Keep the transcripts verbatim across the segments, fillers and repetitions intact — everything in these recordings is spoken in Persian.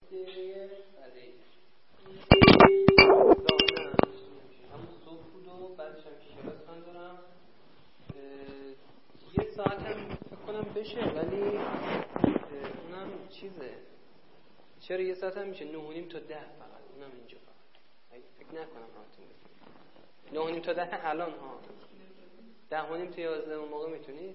دقیقه بعد همون صبح بود و بعدش هم که کلاس من دارم یه ساعت هم فکر کنم بشه، ولی اونم چیزه چرا یه ساعت هم میشه نه و نیم تا ده فقط، اونم اینجا فقط فکر نکنم همتون بسید نه و نیم تا ده الان ها ده و نیم تا یازده اون موقع میتونید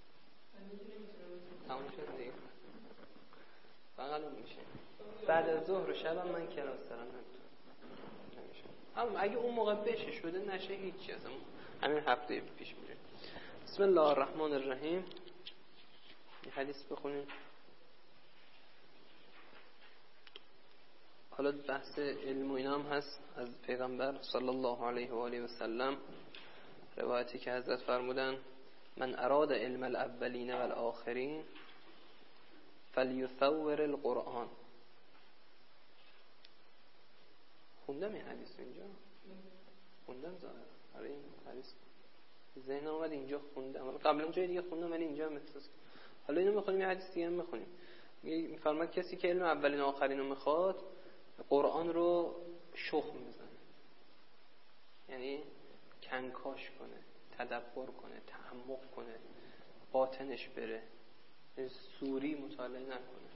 تموم شد دیگه فقط اون میشه. بعد از ظهر و شب هم من کلاس دارم نمیشه. اما اگه اون موقع بشه شده نشه هیچی، از همین هفته پیش میره. بسم الله الرحمن الرحیم. یه حدیث بخونیم. حالا بحث علم و اینا هم هست از پیغمبر صلی الله علیه و آله و سلم، روایتی که حضرت فرمودن من اراد علم الاولین و الاخرین فلیثور القرآن. خوندم این حدیث اینجا خوندم ظاهر آره این حدیث ذهن اومد اینجا خوندم، قبلا جای دیگه خوندم ولی اینجا هم احساس. حالا اینو میخونیم یه حدیث دیگه هم میخونیم. میفرماد کسی که علم اولین و آخرین رو میخواد قرآن رو شخم میزنه، یعنی کنکاش کنه، تدبر کنه، تعمق کنه، باطنش بره، سوری مطالعه نکنه.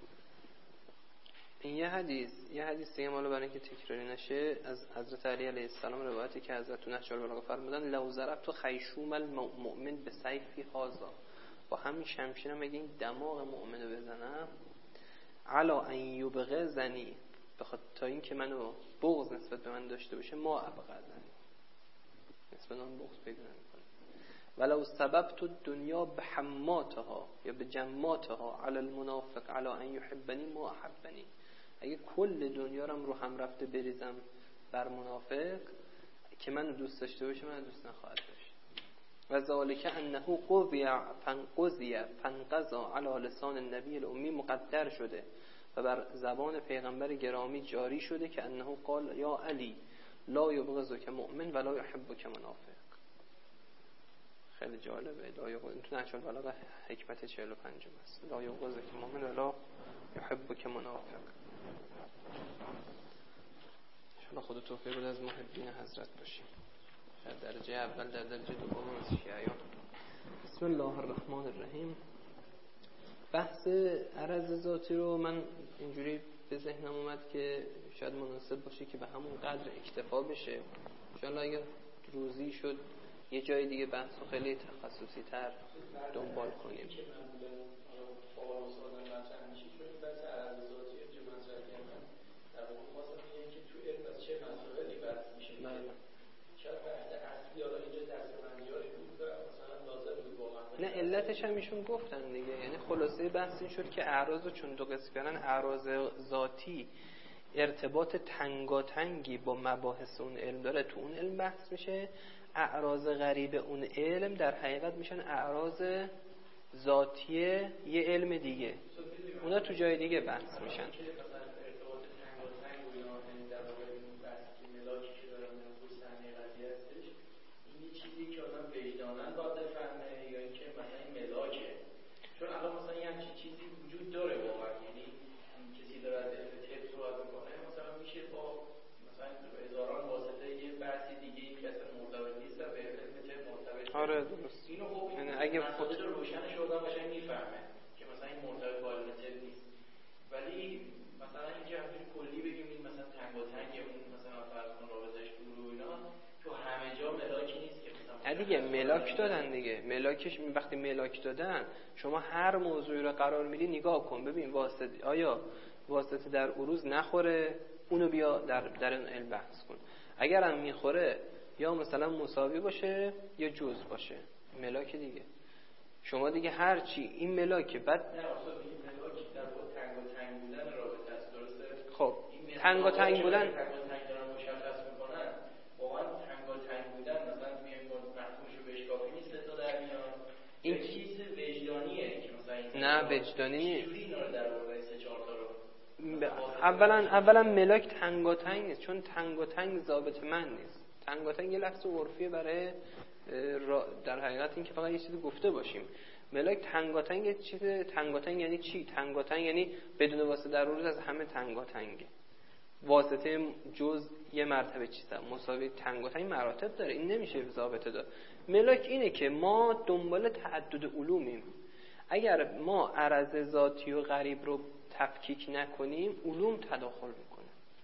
این یه حدیث یه حدیث دیگه مالو برای اینکه تکراری نشه از حضرت علی علیه السلام روایتی که حضرت تو نهج البلاغه فرمودن لو ضربت خیشوم المؤمن به سیفی هذا، با همین شمشیرم اگه این دماغ مؤمن رو بزنم علا ان یبغضنی، بخاطر تا این که منو بغض نسبت به من داشته باشه ما ابغضنی، نسبت من بغض پیدا نمیکنه. ولو سببت الدنیا بحماتها یا بجماتها علی المنافق علی ان یحبنی ما احبنی، اگه کل دنیا رو رو هم رفته بریزم بر منافق که منو دوست داشته باشه من دوست نخواهد داشت. و ذالک انه قضی فانقضی فانقضا علی لسان النبی الامی، مقدر شده و بر زبان پیغمبر گرامی جاری شده که انه قال یا علی لا یبغضک مؤمن ولا یحبک منافق. خیلی جالبه. لا یبغض تو نهج البلاغه حکمت چهل و پنج است. لا یبغضک مؤمن ولا یحبک منافق. شما خود توفیق بده از محبین حضرت باشیم، در درجه اول در درجه دوم از شیعیان. بسم الله الرحمن الرحیم. بحث عرض ذاتی رو من اینجوری به ذهنم اومد که شاید مناسب باشه که به همون قدر اکتفا بشه. ان شاءالله اگه روزی شد یه جای دیگه بحث رو خیلی تخصصی تر دنبال کنیم. نه علتش هم ایشون گفتن دیگه، یعنی خلاصه بحث این شد که اعراض رو چون دو قسم کردن، اعراض ذاتی ارتباط تنگاتنگی با مباحث اون علم داره، تو اون علم بحث میشه. اعراض غریب اون علم در حقیقت میشن اعراض ذاتی یه علم دیگه، اونا تو جای دیگه بحث میشن. آره درست. یعنی اگه خود رو روشنش آدم باشه میفهمه که مثلا این مرتبط با علم طب نیست، ولی مثلا اینکه همین کلی بگیم این مثلا تنگ و تنگ اون مثلا فرض کن رابطش دور و اینا تو همه جا ملاکی نیست که مثلا دیگه ملاک دادن دیگه. ملاکش وقتی ملاک دادن شما هر موضوعی رو قرار میدی نگاه کن ببین واسطه آیا واسطه در عروض نخوره، اونو بیا در در اون علم بحث کن. اگر هم میخوره یا مثلا مساوی باشه یا جز باشه، ملاک دیگه. شما دیگه هر چی این ملاکه بعد نه اصلا این ملاک در با تنگ و تنگ بودن رابطه است، درسته؟ خب تنگ و تنگ بودن تنگ و تنگ دارن مشخص میکنن. واقعا تنگ و تنگ بودن مثلا میگن مفهومشو بهش کافی نیست تا در میاد. این چیز وجدانیه که مثلا نه وجدانی نیست. چجوری اینا رو در واقع سه چهار تا رو اولا اولا ملاک تنگ و تنگ نیست، چون تنگ و تنگ ضابط من نیست. تنگ و تنگ یه لفظ عرفیه برای در حقیقت این که فقط یه چیزی گفته باشیم. ملاک تنگاتنگ چیز تنگاتنگ یعنی چی؟ تنگاتنگ یعنی بدون واسطه در عروض از همه تنگاتنگه. واسطه جز یه مرتبه چیزا مساوی تنگاتنگ مراتب داره، این نمیشه ضابطه داد. ملاک اینه که ما دنبال تعدد علومیم. اگر ما عرض ذاتی و غریب رو تفکیک نکنیم علوم تداخل میکنه.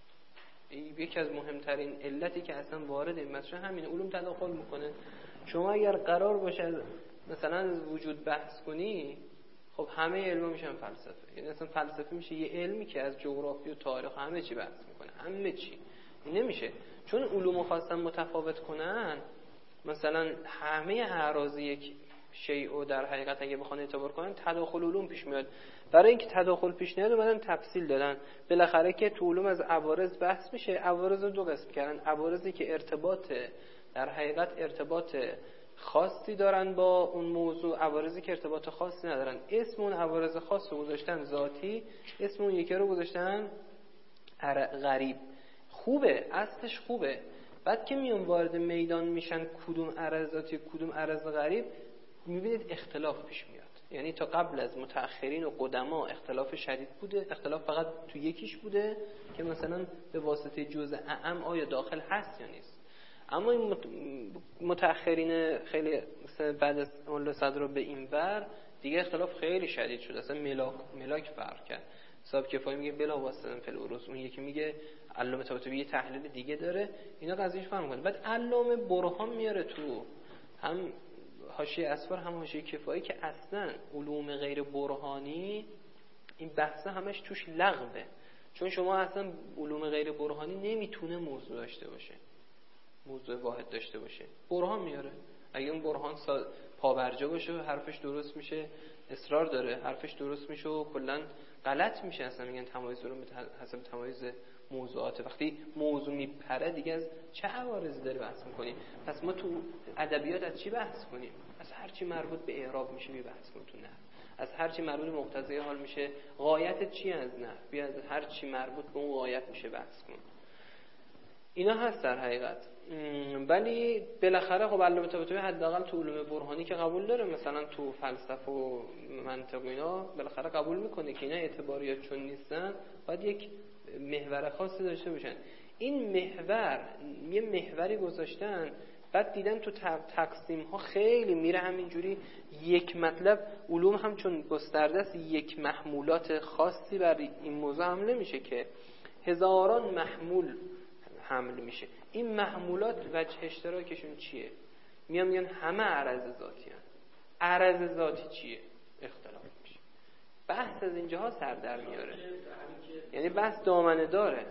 یکی از مهمترین علتی که اصلا وارد این مسئله همین، علوم تداخل میکنه. شما اگر قرار باشه مثلا از وجود بحث کنی، خب همه علم میشن فلسفه. یعنی اصلا فلسفه میشه یه علمی که از جغرافی و تاریخ همه چی بحث میکنه، همه چی. این نمیشه، چون علومو خواستن متفاوت کنن. مثلا همه اعراض یک شیء در حقیقت اگه بخوان اعتبار کنن تداخل علوم پیش میاد. برای اینکه تداخل پیش نیاد اومدن تفصیل دادن. بالاخره که تو علوم از عوارض بحث میشه، عوارض رو دو قسم کردن. عوارضی که ارتباط در حقیقت ارتباط خاصی دارن با اون موضوع، عوارضی که ارتباط خاصی ندارن. اسم اون عوارض خاص رو گذاشتن ذاتی، اسم اون یکی رو گذاشتن غریب. خوبه، اصلش خوبه. بعد که میون وارد میدان میشن کدوم عرض ذاتی کدوم عرض غریب، میبینید اختلاف پیش میاد. یعنی تا قبل از متأخرین و قدما اختلاف شدید بوده، اختلاف فقط تو یکیش بوده که مثلا به واسطه جزء اعم آیا داخل هست یا نیست. اما این متأخرین خیلی بعد از ملا صدر به این ور دیگه اختلاف خیلی شدید شد، اصلا ملاک ملاک فرق کرد. صاحب کفایی میگه بلا واسطه فل عروض، اون یکی میگه علامه طباطبایی یه تحلیل دیگه داره. اینا قضیهش فرق میکنه. بعد علامه برهان میاره تو هم حاشیه اسفار هم حاشیه کفایی که اصلا علوم غیر برهانی این بحث همش توش لغوه، چون شما اصلا علوم غیر برهانی نمیتونه موضوع داشته باشه، موضوع واحد داشته باشه. برهان میاره، اگه اون برهان پابرجا باشه و حرفش درست میشه، اصرار داره حرفش درست میشه و کلا غلط میشه. اصلا میگن تمایز رو حسب تمایز موضوعات. وقتی موضوع میپره دیگه از چه عوارضی داره بحث میکنیم؟ پس ما تو ادبیات از چی بحث کنیم؟ از هر چی مربوط به اعراب میشه می بحث کنیم تو نحو. از هر چی مربوط به مقتضی حال میشه، غایت چی از نحو، بیا از هر چی مربوط به اون غایت میشه بحث کنیم. اینا هست در حقیقت. ولی بالاخره خب علامه طباطبایی حداقل تو علوم برهانی که قبول داره، مثلا تو فلسفه و منطق اینا بالاخره قبول میکنه که اینا اعتباریات چون نیستن باید یک محور خاصی داشته باشن. این محور یه محوری گذاشتن، بعد دیدن تو تقسیم ها خیلی میره همینجوری. یک مطلب علوم هم چون گسترده است یک محمولات خاصی بر این موضوع حمل نمیشه که هزاران محمول حمل میشه. این محمولات وجه اشتراکشون چیه؟ میان میگن همه عرض ذاتی هست. عرض ذاتی چیه؟ اختلاف میشه. بحث از اینجاها سر در میاره، یعنی بحث دامنه داره.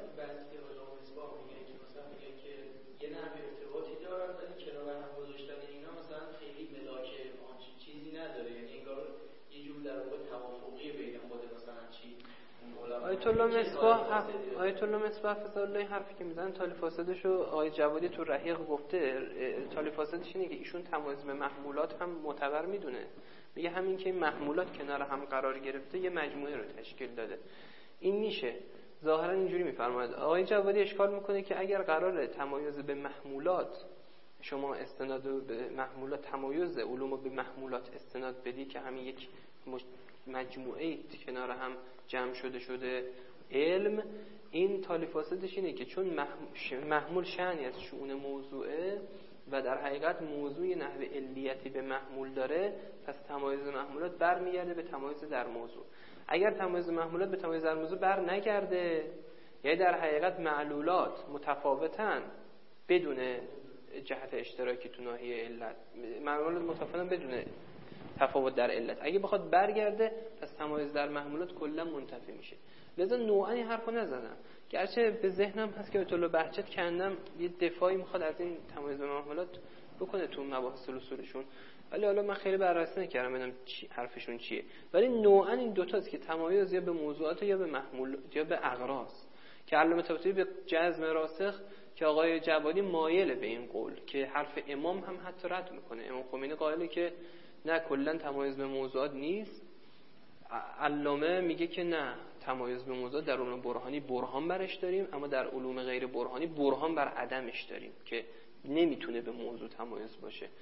آیت الله مصباح آیت الله مصباح حفظه الله حرفی که میزنن تالی فاسدشو آقای جوادی تو رحیق گفته. تالی فاسدش اینه که ایشون تمایز به محمولات هم معتبر میدونه. میگه همین که این محمولات کنار هم قرار گرفته یه مجموعه رو تشکیل داده. این میشه ظاهرا اینجوری میفرماید. آقای جوادی اشکال میکنه که اگر قراره تمایز به محمولات شما استناد به محمولات، تمایز علوم به محمولات استناد بدی که همین یک مجموعه کنار هم جمع شده شده علم، این تالی فاسدش اینه که چون محمول شأنی از شؤون موضوعه و در حقیقت موضوع نحو علیتی به محمول داره، پس تمایز محمولات برمیگرده به تمایز در موضوع. اگر تمایز محمولات به تمایز در موضوع بر نگرده، یعنی در حقیقت معلولات متفاوتن بدون جهت اشتراکی تو ناحیه علت، معلولات متفاوتن بدون تفاوت در علت، اگه بخواد برگرده پس تمایز در محمولات کلا منتفی میشه. لذا نوعا این حرفو نزدم، گرچه به ذهنم هست که اطلاع بهجت کندم یه دفاعی میخواد از این تمایز محمولات بکنه تو مباحث اصولشون، ولی حالا من خیلی بررسی نکردم ببینم چی حرفشون چیه. ولی نوعا این دوتاست که تمایز یا به موضوعات یا به محمول یا به اغراض، که علامه طباطبایی به جزم راسخ که آقای جوادی مایل به این قول که حرف امام هم حتی رد میکنه. امام خمینی قائله که نه کلا تمایز به موضوعات نیست. علامه میگه که نه، تمایز به موضوعات در علوم برهانی برهان برش داریم، اما در علوم غیر برهانی برهان بر عدمش داریم که نمیتونه به موضوع تمایز باشه.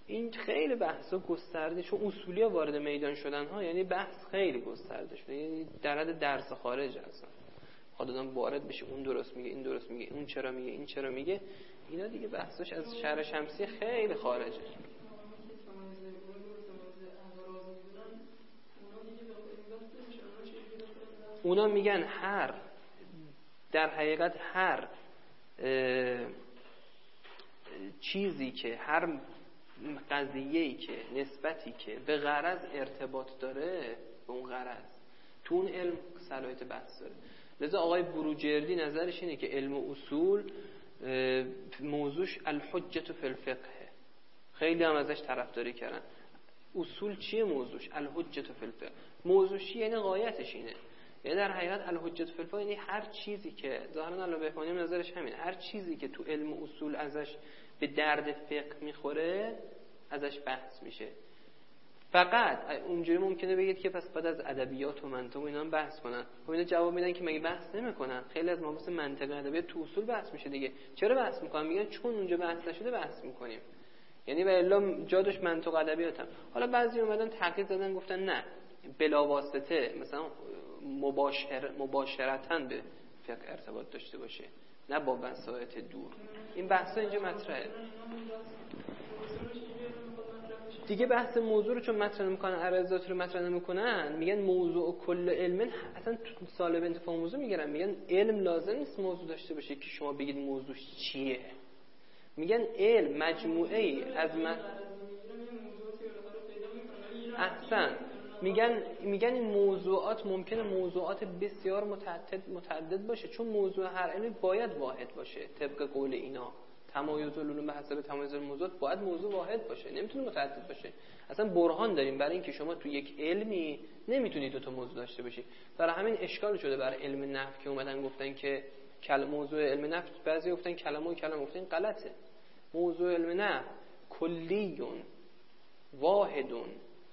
این خیلی بحثا گسترده، چون اصولی‌ها وارد میدان شدن ها، یعنی بحث خیلی گسترده شده، یعنی در حد درس خارج هستن. خود آدم وارد بشه اون درست میگه، این درست میگه، اون چرا میگه، این چرا میگه، اینا دیگه بحثش از شرع شمسی خیلی خارجه. اونا میگن هر در حقیقت هر چیزی که هر قضیه‌ای که نسبتی که به غرض ارتباط داره به اون غرض تو اون علم صلاحیت بحث داره. لذا آقای بروجردی نظرش اینه که علم اصول موضوعش الحجة فی الفقه، خیلی هم ازش طرفداری کردن. اصول چیه موضوعش؟ الحجة فی الفقه. موضوعش یعنی غایتش اینه، یعنی در حقیقت الحجة فی الفقه یعنی هر چیزی که ظاهرا الله بهبانی نظرش همین، هر چیزی که تو علم اصول ازش به درد فقه میخوره ازش بحث میشه. فقط اونجوری ممکنه بگید که پس بعد از ادبیات و منطق و اینا هم بحث کنن. خب اینا جواب میدن که مگه بحث نمیکنن؟ خیلی از مباحث منطق و ادبیات تو اصول بحث میشه دیگه. چرا بحث میکنن؟ میگن چون اونجا بحث نشده بحث میکنیم. یعنی والا جادش منطق و ادبیات هم. حالا بعضی اومدن تحقیق زدن گفتن نه بلا واسطه مثلا مباشر مباشرتاً به فقه ارتباط داشته باشه، نه با وسایط دور. این بحثا اینجا مطرحه دیگه. بحث موضوع رو چون مطرح میکنن، عرضات رو مطرح نمیکنن، میگن موضوع کل علم. اصلا تو سالب انتفاع موضوع میگن میگن علم لازم نیست موضوع داشته باشه که شما بگید موضوع چیه. میگن علم مجموعه ای از من احسن میگن میگن این موضوعات ممکنه موضوعات بسیار متعدد متعدد باشه، چون موضوع هر علمی باید واحد باشه. طبق قول اینا تمایز العلوم به حسب تمایز الموضوعات باید موضوع واحد باشه، نمیتونه متعدد باشه. اصلا برهان داریم برای اینکه شما تو یک علمی نمیتونید دو تا موضوع داشته باشی. برای همین اشکال شده برای علم نحو که اومدن گفتن که کلمه موضوع علم نحو، بعضی گفتن کلمه و کلمه، گفتن غلطه. موضوع علم نحو کلیون واحدون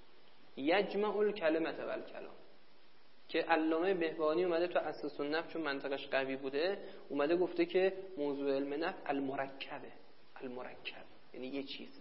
یجمع الکلمه و الکلام، که علامه بهبانی اومده تو اساس النحو چون منطقش قوی بوده اومده گفته که موضوع علم نحو المرکبه. المرکب یعنی یه چیزه،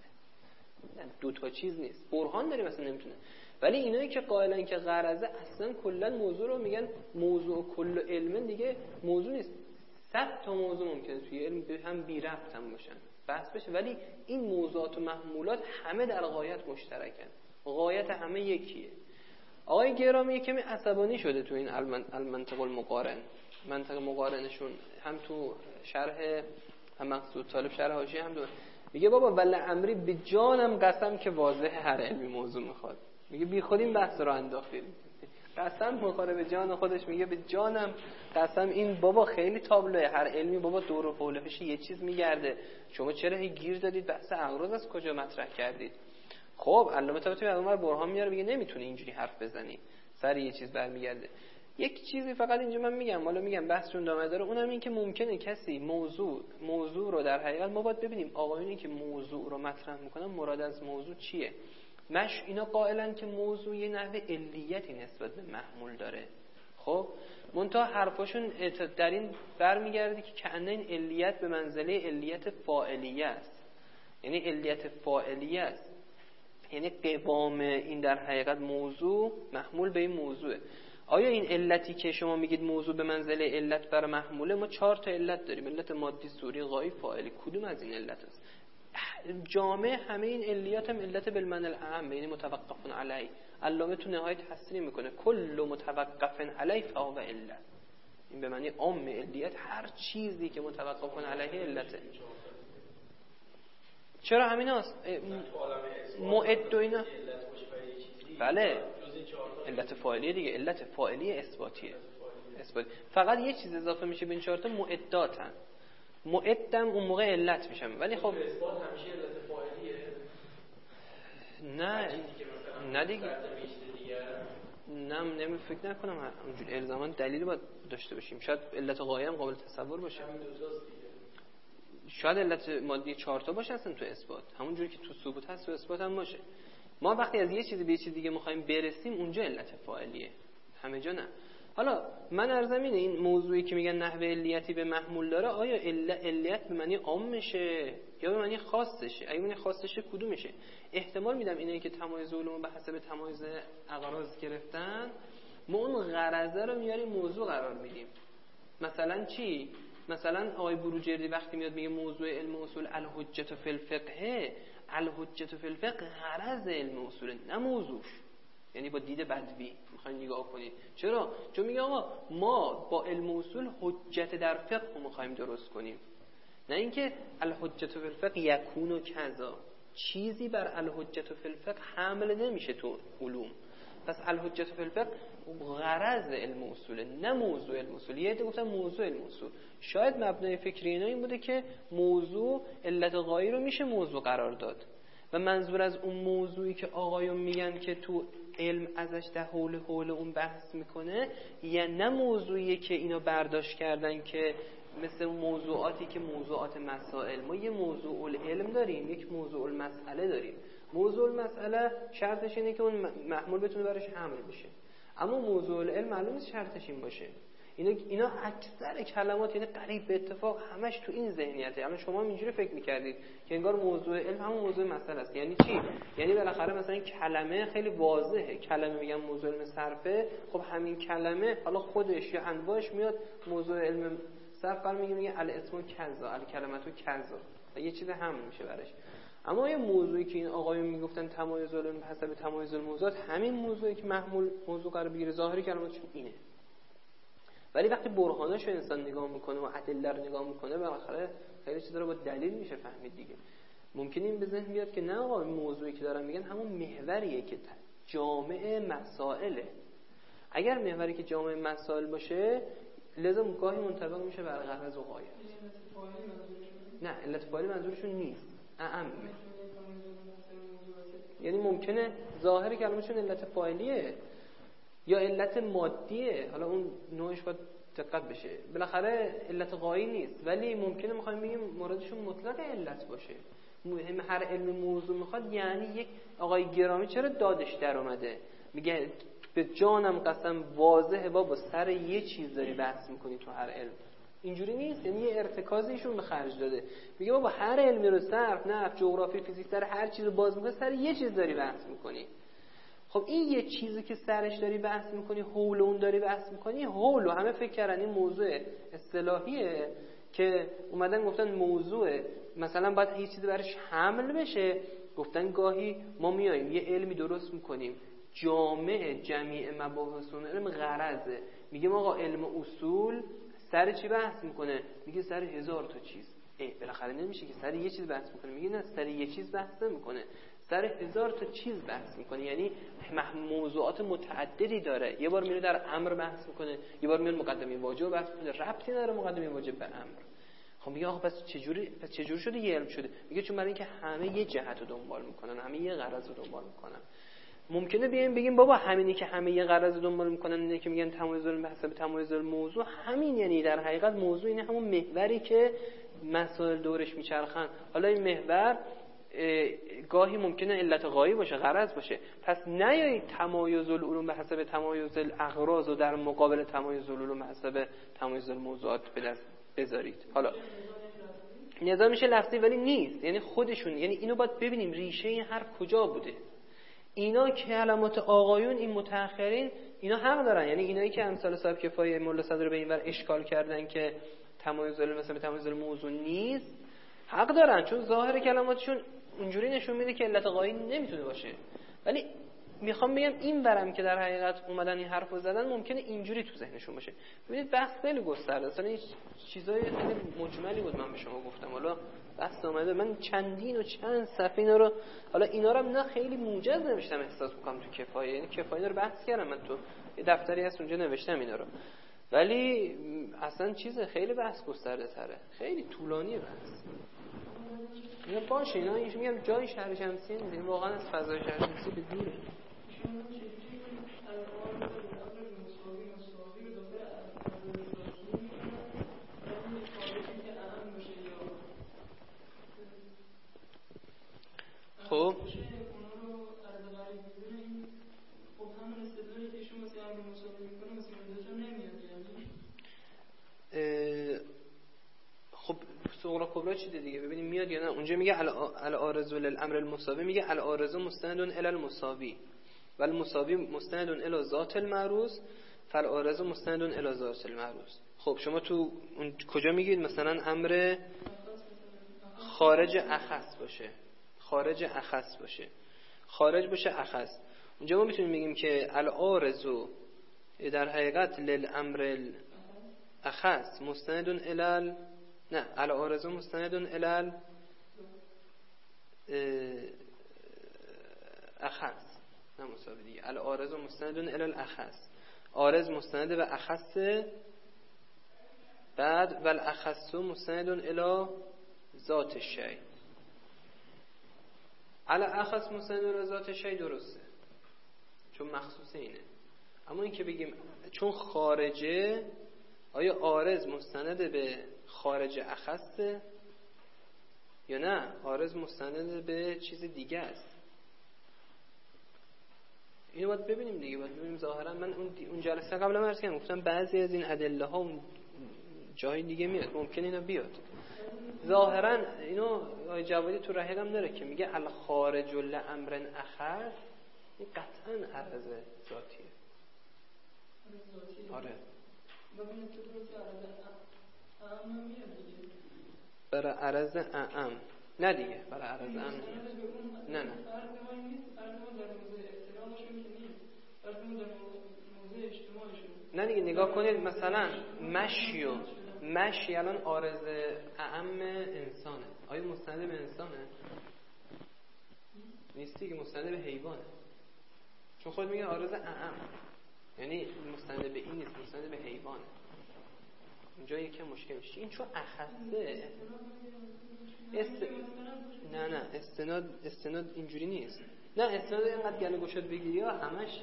دو تا چیز نیست. برهان داریم مثلا نمیتونه. ولی اینایی که قائلن که غرضه اصلا کلا موضوع رو میگن موضوع کل علم دیگه موضوع نیست. صد تا موضوع ممکنه توی علم هم بی ربط هم باشن بحث بشه، ولی این موضوعات و محمولات همه در غایت مشترکن، غایت همه یکیه. آقای گرامی کمی عصبانی شده تو این المنطق المقارن، منطق مقارنشون هم تو شرح هم مقصود طالب شرح حاشیه هم دو. میگه بابا ولی امری به جانم قسم که واضح هر علمی موضوع میخواد. میگه بی خود این بحث رو انداختید، قسم میخوره به جان خودش. میگه به جانم قسم این بابا خیلی تابلوه، هر علمی بابا دور و حولش یه چیز میگرده، شما چرا هی گیر دادید بحث اغراض از کجا مطرح کردید؟ خب علامه طباطبایی پیغمبر برهان میاره میگه نمیتونه اینجوری حرف بزنی، سر یه چیز برمیگرده. یک چیزی فقط اینجا من میگم، حالا میگم بحثشون ادامه داره، اونم این که ممکنه کسی موضوع موضوع رو در حقیقت ما باید ببینیم آقایونی که موضوع رو مطرح میکنن مراد از موضوع چیه. مش اینا قائلن که موضوع یه نحوه علیتی نسبت به محمول داره. خب منتها حرفاشون در این برمیگرده که کأنه این علیت به منزله علیت فاعلیه است، یعنی علیت فاعلیه است، یعنی قوام این در حقیقت موضوع محمول به این موضوعه. آیا این علتی که شما میگید موضوع به منزله علت بر محموله، ما چهار تا علت داریم، علت مادی، صوری، غایی، فاعلی. کدوم از این علت است؟ جامع همه این علیات هم علت بالمعنی الاعم، یعنی متوقف علی. علامه تو نهایت تفسیر میکنه کل متوقف علی فهو علت، این به معنی عام علیت، هر چیزی که متوقف علیه علته. چرا همیناست؟ معد و اینا بله علت فاعلیه دیگه، علت فاعلی اثباتیه. اثبات فقط یه چیز اضافه میشه به این چهار تا، معداتن. معدم اون موقع علت میشم، ولی خب اثبات همیشه علت فاعلیه. نه نه دیگه نه نمی فکر نکنم اونجوری الزاما دلیلی باید داشته باشیم. شاید علت غایه هم قابل تصور باشه، شاید علت مادی چهار تا باشه اصلا تو اثبات، همون جوری که تو ثبوت هست تو اثبات هم باشه. ما وقتی از یه چیزی به یه چیز دیگه می‌خوایم برسیم اونجا علت فاعلیه، همه جا نه. حالا من ارزم اینه این موضوعی که میگن نحوه علیتی به محمول داره، آیا علیت به معنی عامشه یا به معنی خاصشه؟ اگه معنی خاصشه کدومشه؟ احتمال میدم اینایی که تمایز علوم به حسب تمایز اغراض گرفتن، ما اون غرضه رو میاریم موضوع قرار میدیم. مثلا چی؟ مثلا آقای بروجردی وقتی میاد میگه موضوع علم اصول الحجت فی الفقه، الحجت فی الفقه غرض علم اصول نه موضوعش. یعنی با دید بدوی میخواین نگاه کنید. چرا؟ چون میگه آقا ما با علم اصول حجت در فقه رو میخوایم درست کنیم، نه اینکه الحجت فی الفقه یکون و کذا. چیزی بر الحجت فی الفقه حمل نمیشه تو علوم. پس الحجت فی الفقه غرض علم اصول نه موضوع علم اصول. یه عده گفتن موضوع علم اصول. شاید مبنای فکری اینا این بوده که موضوع علت غایی رو میشه موضوع قرار داد و منظور از اون موضوعی که آقایون میگن که تو علم ازش در حول حول اون بحث میکنه، یا نه موضوعیه که اینا برداشت کردن که مثل موضوعاتی که موضوعات مسائل. ما یه موضوع العلم داریم، یک موضوع المسئله داریم. موضوع المسئله شرطش اینه که اون محمول بتونه برش حمل بشه، اما موضوع العلم معلوم نیست شرطش این باشه. اینا اینا اکثر کلمات یعنی قریب به اتفاق همش تو این ذهنیته. الان شما اینجوری فکر می‌کردید که انگار موضوع علم همون موضوع مسئله است. یعنی چی؟ یعنی بالاخره مثلا کلمه خیلی واضحه. کلمه میگم موضوع علم صرفه، خب همین کلمه حالا خودش یا انواعش میاد موضوع علم صرف قرار میگه میگه الاسم کذا، الکلمتو کذا، یه چیز همون میشه براش. اما یه موضوعی که این آقایون میگفتن تمایز علم به حسب تمایز الموضوعات، همین موضوعی که محمول موضوع قرار بگیره ظاهری کلماتشون اینه. ولی وقتی برهاناشو انسان نگاه میکنه و ادله رو نگاه میکنه، بالاخره خیلی چیزا رو با دلیل میشه فهمید دیگه. ممکنه این به ذهن بیاد که نه آقا این موضوعی که دارن میگن همون محوریه که جامع مسائله. اگر محوری که جامع مسائل باشه، لذا گاهی منطبق میشه بر غرض و غایت. نه علت فاعلی منظورشون نیست، اعمه. یعنی ممکنه ظاهر کلمه‌شون علت فاعلیه یا علت مادیه، حالا اون نوعش باید دقت بشه. بالاخره علت غایی نیست، ولی ممکنه میخوایم بگیم موردشون مطلق علت باشه. مهم هر علم موضوع میخواد، یعنی یک آقای گرامی چرا دادش در اومده میگه به جانم قسم واضحه بابا سر یه چیز داری بحث میکنی تو هر علم. اینجوری نیست، یعنی یه ارتکازیشون به خرج داده. میگه بابا هر علمی رو صرف، نحو، جغرافی، فیزیک، سر هر چیز رو باز میکنی، سر یه چیز داری بحث میکنی. خب این یه چیزی که سرش داری بحث میکنی، حول اون داری بحث میکنی، حول و همه فکر کردن این موضوع اصطلاحیه که اومدن گفتن موضوع مثلا باید یه چیزی برش حمل بشه. گفتن گاهی ما میایم یه علمی درست میکنیم جامع جمیع مباحث اون علم غرضه. میگه آقا علم اصول سر چی بحث میکنه؟ میگه سر هزار تا چیز. ای بالاخره نمیشه که سر یه چیز بحث میکنه. میگه نه سر یه چیز بحث نمیکنه، سر هزار تا چیز بحث میکنه. یعنی موضوعات متعددی داره. یه بار میره در امر بحث میکنه، یه بار میاد مقدمه واجب بحث میکنه، ربطی نداره مقدمه واجب به امر. خب میگه آخه پس چجوری پس چجوری شده یه علم شده؟ میگه چون برای اینکه همه یه جهت رو دنبال میکنن، همه یه غرض رو دنبال میکنن. ممکنه بیایم بگیم بابا همینی که همه یه غرض رو دنبال میکنن، اینه که میگن تمایز علم به حسب تمایز الموضوع، همین یعنی در حقیقت موضوع اینه همون محوری که مسائل دورش میچرخن. حالا این محور گاهی ممکنه علت غایی باشه، غرض باشه. پس نیایید تمایز العلوم به حسب تمایز الاغراض و در مقابل تمایز العلوم به حسب تمایز الموضوعات به دست بذارید. حالا نظامش لفظی ولی نیست، یعنی خودشون، یعنی اینو باید ببینیم ریشه این حرف کجا بوده. اینا کلمات آقایون این متأخرین اینا حق دارن، یعنی اینایی که امثال صاحب کفایه مولا صدر به اینور اشکال کردن که تمایز علم مثلا تمایز الموضوع نیست، حق دارن، چون ظاهر کلماتشون اینجوری نشون میده که علت غایی نمیتونه باشه. ولی میخوام بگم این برم که در حقیقت اومدن این حرفو زدن ممکنه اینجوری تو ذهنشون باشه. ببینید بحث خیلی گسترده، اصلا این چیزای خیلی مجملی بود من به شما گفتم. حالا بحث اومده من چندین و چند صفحه اینا رو، حالا اینا رو هم نه خیلی موجز نوشتم، احساس میکنم تو کفایه، یعنی کفایه رو بحث کردم من، تو دفتری هست اونجا نوشتم اینا رو. ولی اصلا چیز خیلی بحث گسترده تره، خیلی طولانیه بحث. اینا باشه، اینا میگم جای شهر شمسی نیست، واقعا از فضای شهر شمسی به دوره. خب خب صغرا کبرا چیه دیگه؟ ببینیم میاد یا نه. اونجا میگه العارض للامر المساوی، میگه العارض مستند الی المساوی و المساوی مستند الی ذات المعروض فالعارض مستند الی ذات المعروض. خب شما تو اون کجا میگید مثلا امر خارج اخص باشه، خارج اخص باشه، خارج باشه اخص، اونجا ما میتونیم بگیم که العارض در حقیقت للامر اخص مستند الی، نه العارض مستند الی اخص، نه مساوی دیگه، العارض مستند الی الاخص، عارض مستند به اخص، بعد والاخص مستند الی ذات الشیء. الاخص مستند الی ذات الشیء درسته چون مخصوص اینه، اما این که بگیم چون خارجه، آیا عارض مستند به خارج اخصه یا نه عارض مستند به چیز دیگه است؟ اینو باید ببینیم دیگه، باید ببینیم. ظاهرا من اون اون جلسه قبل عرض کردم، گفتم بعضی از این ادله ها جای دیگه میاد، ممکن اینا بیاد. ظاهرا اینو آقای جوادی تو رحیقم داره که میگه الخارج لامر اخر، این قطعا عرض ذاتیه. آره برای عرض اعم نه دیگه، برای عرض اعم نه نه نه دیگه. نگاه کنید مثلا مشیو مشی الان عارض اعم انسانه، آیا مستند به انسانه؟ نیستی که، مستند به حیوانه، چون خود میگه عارض اعم، یعنی مستند به این نیست، مستند به حیوانه. اینجا یکم مشکل میشه این چون اخصه است... نه نه استناد استناد اینجوری نیست. نه استناد اینقدر گله گشاد بگیری یا همش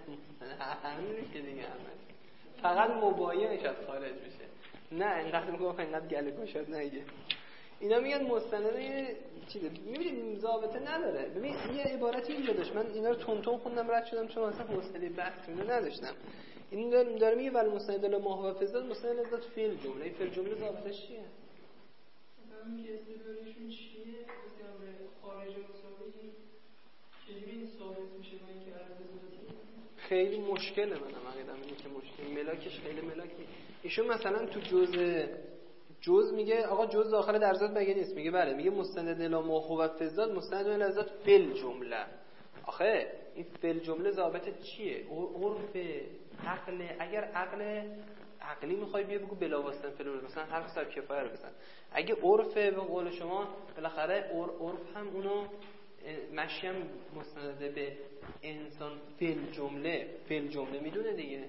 همین که دیگه همش فقط مباینش از خارج بشه. نه اینقدر میگم اینقدر گله گشاد نگه. اینا میگن مستند یه چیزه، میبینید ضابطه نداره. ببین یه عبارتی اینجا داشت، من اینا رو تون تون خوندم رد شدم چون اصلا حوصله بحث اینو نداشتم. این داره, داره میگه ول مستند له ما هو فضل مستند لذات فعل جمله، فعل جمله ضابطش چیه؟ مثلا میگه استدلالشون چیه؟ مثلا خارج مساوی چجوری ثابت میشه با اینکه عرض ذاتی؟ خیلی مشکله. منم عقیدم اینه که مشکل ملاکش خیلی ملاکی. ایشون مثلا تو جزء جز میگه آقا جز داخل در ذات مگه نیست؟ میگه بله، میگه مستند الی ما هو فضل مستند الی ذات فعل جمله. آخه این فعل جمله ضابط چیه؟ عرف عقل. اگر عقل عقلی میخوای بیا بگو بلا واسطه فعل، مثلا حرف صاحب کفایه رو بزن. اگه عرف به قول شما بالاخره عرف هم اونو مشی هم مستند به انسان فعل جمله فعل جمله میدونه دیگه.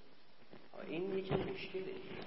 این یکی مشکله.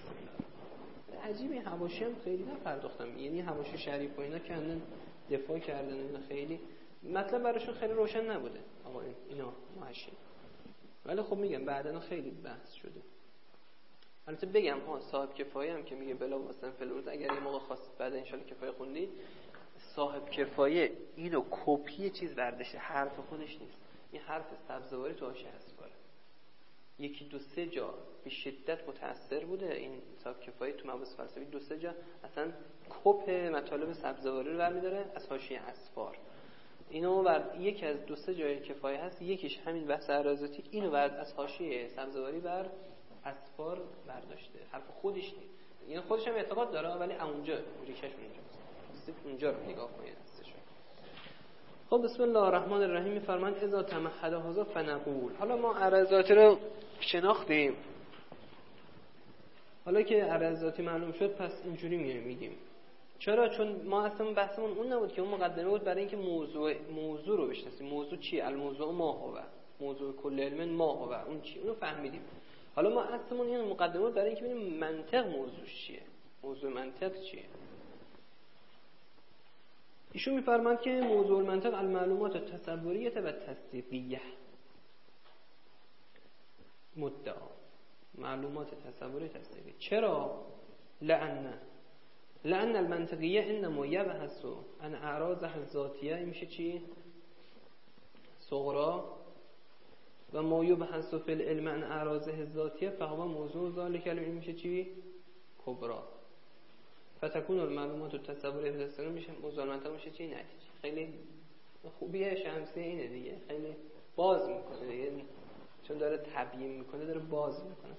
عجیبه. حواشی هم خیلی نپرداختم، یعنی حواشی شریف و اینا کردن دفاع کردن، اینا خیلی مطلب براشون خیلی روشن نبوده آقا اینا محشی. ولی خب میگم بعداً خیلی بحث شده. البته بگم ها صاحب کفایه هم که میگه بلا واسطه فلورز، اگر یه موقع خواست بعد ان شاءالله کفایه خوندی، صاحب کفایه اینو کپی چیز برداشته، حرف خودش نیست. این حرف سبزواری تو حاشیه هست بالا. یکی دو سه جا به شدت متأثر بوده این صاحب کفایه تو مباحث فلسفی، دو سه جا اصلا کپ مطالب سبزواری رو برمی‌داره از حاشیه اسفار. اینو ورد یکی از دو سه جای کفایه هست، یکیش همین بحث ارازاتی، اینو ورد از حاشیه سبزواری بر اسفار برداشته، حرف خودش نیست. این خودش هم اعتقاد داره ولی اونجا ریشش اونجاست، اونجا رو نگاه کنید هستش. خب بسم الله الرحمن الرحیم. میفرمایند اذا تمحض هذا فنقول. حالا ما ارازاتی رو شناختیم، حالا که ارازاتی معلوم شد پس اینجوری میایم میگیم. چرا؟ چون ما اصلا بحثمون اون نبود که، اون مقدمه بود برای اینکه موضوع موضوع رو بشناسیم. موضوع چیه؟ الموضوع ما هو، موضوع کل علم ما هو، اون چی؟ اونو فهمیدیم. حالا ما اصلا این مقدمه بود برای اینکه ببینیم منطق موضوع چیه، موضوع منطق چیه. ایشون میفرماند که موضوع المنطق المعلومات تصوریه و تصدیقیه. مدعا معلومات تصوری تصدیقی. چرا؟ لأن لأن المنطقیه انما یبحث عن اعراضه الذاتیه، میشه چی؟ صغرا. و ما یبحث فی العلم عن اعراضه الذاتیه فهو موضوع ذلک العلم، میشه چی؟ کبرا. فتکون المعلومات و تصور احداثی میشه مزالمتا میشه چه نتیجه. خیلی خوبیه شمسی اینه دیگه، خیلی باز میکنه دیگه، چون داره تبیین میکنه داره باز میکنه.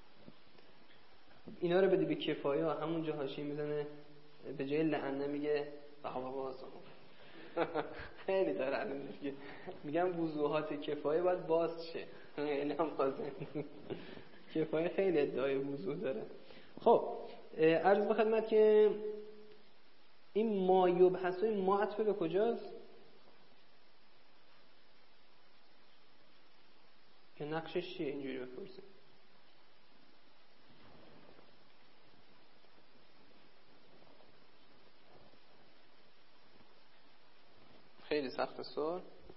اینا رو بدی به کفایه و همون جا حاشیه میزنه به جای لعنه میگه بابا باز خیلی داره الان میگه میگم وضوحات کفایه باید باز شه، خیلی هم بازه. کفایه خیلی ادعای وضوح داره. خب عرض به خدمت که این ما یبحث این ما عطف به کجاست؟ که نقشش چیه اینجوری بپرسیم؟ خیلی سخت سوال.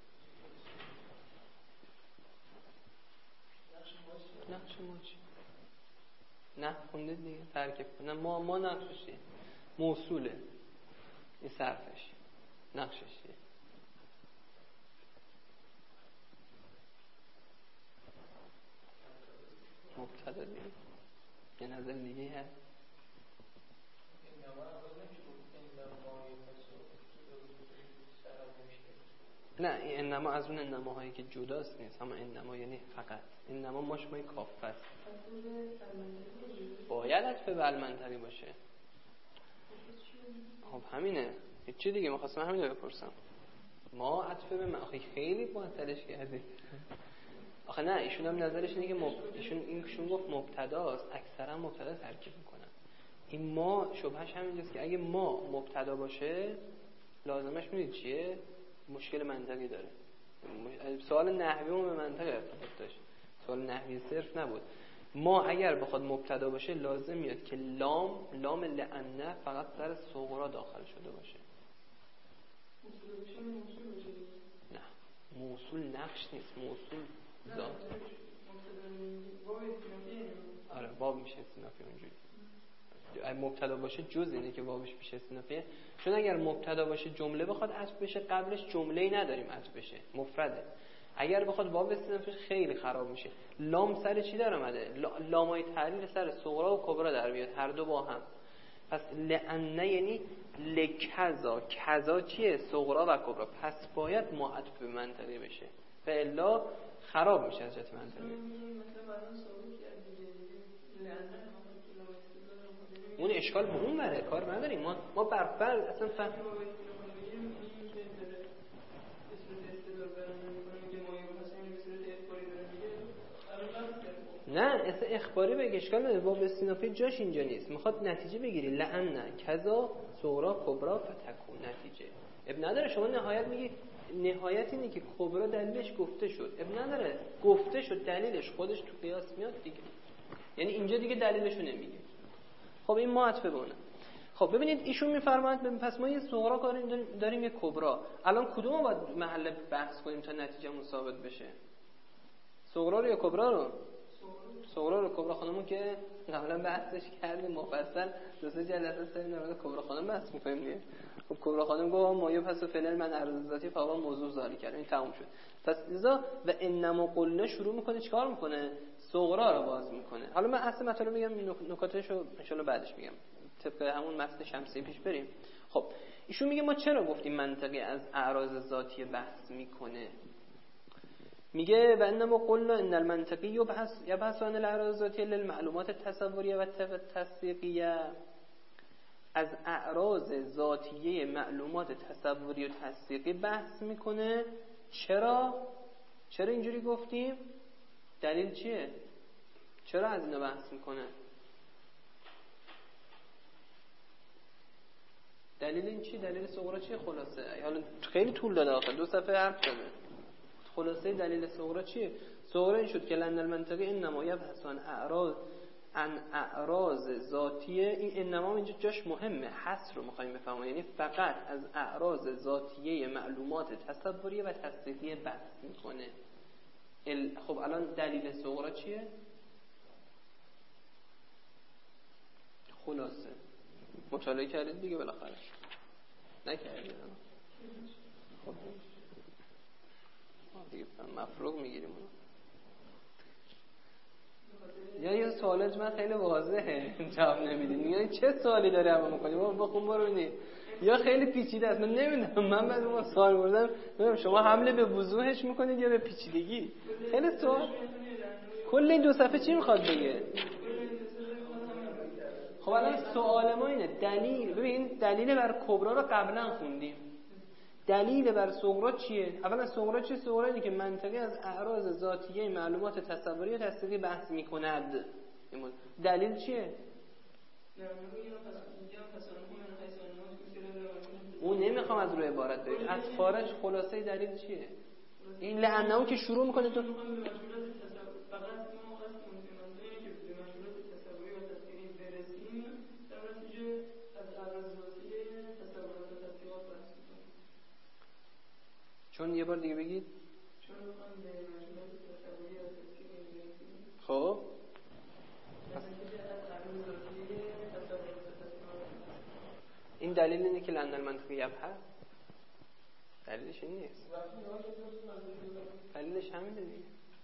نقش ما چی؟ نه خونده دیگه ترکیب کنه. ما ما نقشش چیه؟ موصوله. این صرفش نقشش چیه؟ مبتدا دیگه. یه نظر دیگه هست؟ نه این انما از اون انماهایی که جداست نیست، اما انما یعنی فقط انما ماش مای کافه است. باید عطف به المنطقی باشه. خب همینه، هیچ چی دیگه می‌خواستم همین رو بپرسم. ما عطف به من آخه خیلی معطلش کردی. آخه نه ایشون هم نظرش اینه که مب... ایشون اینشون گفت مبتداست، اکثرا مبتدا ترکیب میکنن. این ما شبهش همینجاست که اگه ما مبتدا باشه لازمش میدونید چیه؟ مشکل منطقی داره. سوال نحویمون به منطق ارتباط داشت، سوال نحوی صرف نبود. ما اگر بخواد مبتدا باشه لازم میاد که لام لام لعنه فقط سر صغرا داخل شده باشه. نه موصول نقش نیست، موصول ذات. آره باب میشه استنافی اونجوری. اگه مبتدا باشه جز اینه که بابش میشه استنافیه، چون اگر مبتدا باشه جمله بخواد عطف بشه قبلش جمله‌ای نداریم عطف بشه، مفرده. اگر بخواد باب استنافی خیلی خراب میشه. لام سر چی در اومده؟ لامای تعلیل سر صغرا و کبرا در بیاد، هر دو با هم. پس لعنه یعنی لکذا، کذا چیه؟ صغرا و کبرا. پس باید معطف به منطقی بشه و الا خراب میشه از جهت منطقی. اون اشکال به اون بره، کار نداریم ما ما برفر اصلا فهم. نه اصلا اخباری بگه اشکال نداره، باب استینافی جاش اینجا نیست. میخواد نتیجه بگیری لعنه کذا صغرا کبرا فتکون نتیجه. اب نداره شما نهایت میگی نهایت اینه که کبرا دلیلش گفته شد، اب نداره گفته شد دلیلش خودش تو قیاس میاد دیگه، یعنی اینجا دیگه دلیلشو نمیگه. خب این ما عطف بونه. خب ببینید ایشون میفرمایند پس ما یه صغرا داریم داریم یه کبرا. الان کدومو باید محل بحث کنیم تا نتیجهمون ثابت بشه؟ صغرا رو یا کبرا رو؟ صغرا رو. کبرا خانمو که قبلا بحثش کردیم مفصل، دو سه جلسه سر در مورد کبرا خانم بحث می‌کنیم دیگه. خب کبرا خانم گفت ما یه پس فعل من عرض ذاتی فقط موضوع ظاهری کرد، این تموم شد. پس لذا و انما قلنا شروع میکنه چیکار میکنه؟ صغرا رو باز میکنه. حالا من اصلا مطلب میگم نکاتهشو ان شاء الله بعدش میگم، طبق همون متن شمسی پیش بریم. خب ایشون میگه ما چرا گفتیم منطقی از اعراض ذاتی بحث میکنه؟ میگه و انما قلنا ان المنطقی یبحث یبحث عن الاعراض الذاتیه للمعلومات التصوریه و تصدیقیه. از اعراض ذاتیه معلومات تصوری و تصدیقی بحث میکنه. چرا؟ چرا اینجوری گفتیم؟ دلیل چیه؟ چرا از اینا بحث میکنه؟ دلیل این چی؟ دلیل صغرا چیه خلاصه؟ حالا خیلی طول داده آخر دو صفحه حرف زده. خلاصه دلیل صغرا چیه؟ صغرا این شد که لأن المنطقی انما یبحث عن اعراض عن اعراض ذاتیه. این انما اینجا جاش مهمه، حصر رو می‌خوایم بفهمیم، یعنی فقط از اعراض ذاتیه معلومات تصوریه و تصدیقیه بحث میکنه. ال... خب الان دلیل صغرا چیه؟ خلاصه مطالعه کردید دیگه بالاخره؟ نکردید؟ خب دیگه مفروغ میگیریم اونو. یا یه سوالات من خیلی واضحه جواب نمیدین. یعنی چه سوالی داره اما میکنی بابا بخون برو ببینید. یا خیلی پیچیده است من نمیدونم. من بعد اون سوال بردم ببینم شما حمله به وضوحش میکنید یا به پیچیدگی. خیلی سوال کل این دو صفحه چی میخواد بگه؟ خب الان سوال ما اینه دلیل ببین دلیل بر کبرا رو قبلا خوندیم. دلیل بر صغرا چیه؟ اولا صغرا چیه؟ صغرا اینه که منطقی از اعراض ذاتیه معلومات تصوری و تصدیقی بحث میکند. دلیل چیه؟ اون نمیخوام از روی عبارت بگم از خارج خلاصه دلیل چیه؟ این لعنه که شروع میکنه تو چون یه بار دیگه بگید خب این دلیل اینه که لندن منطقی یب هست. دلیلش این نیست. دلیلش همینه دیگه.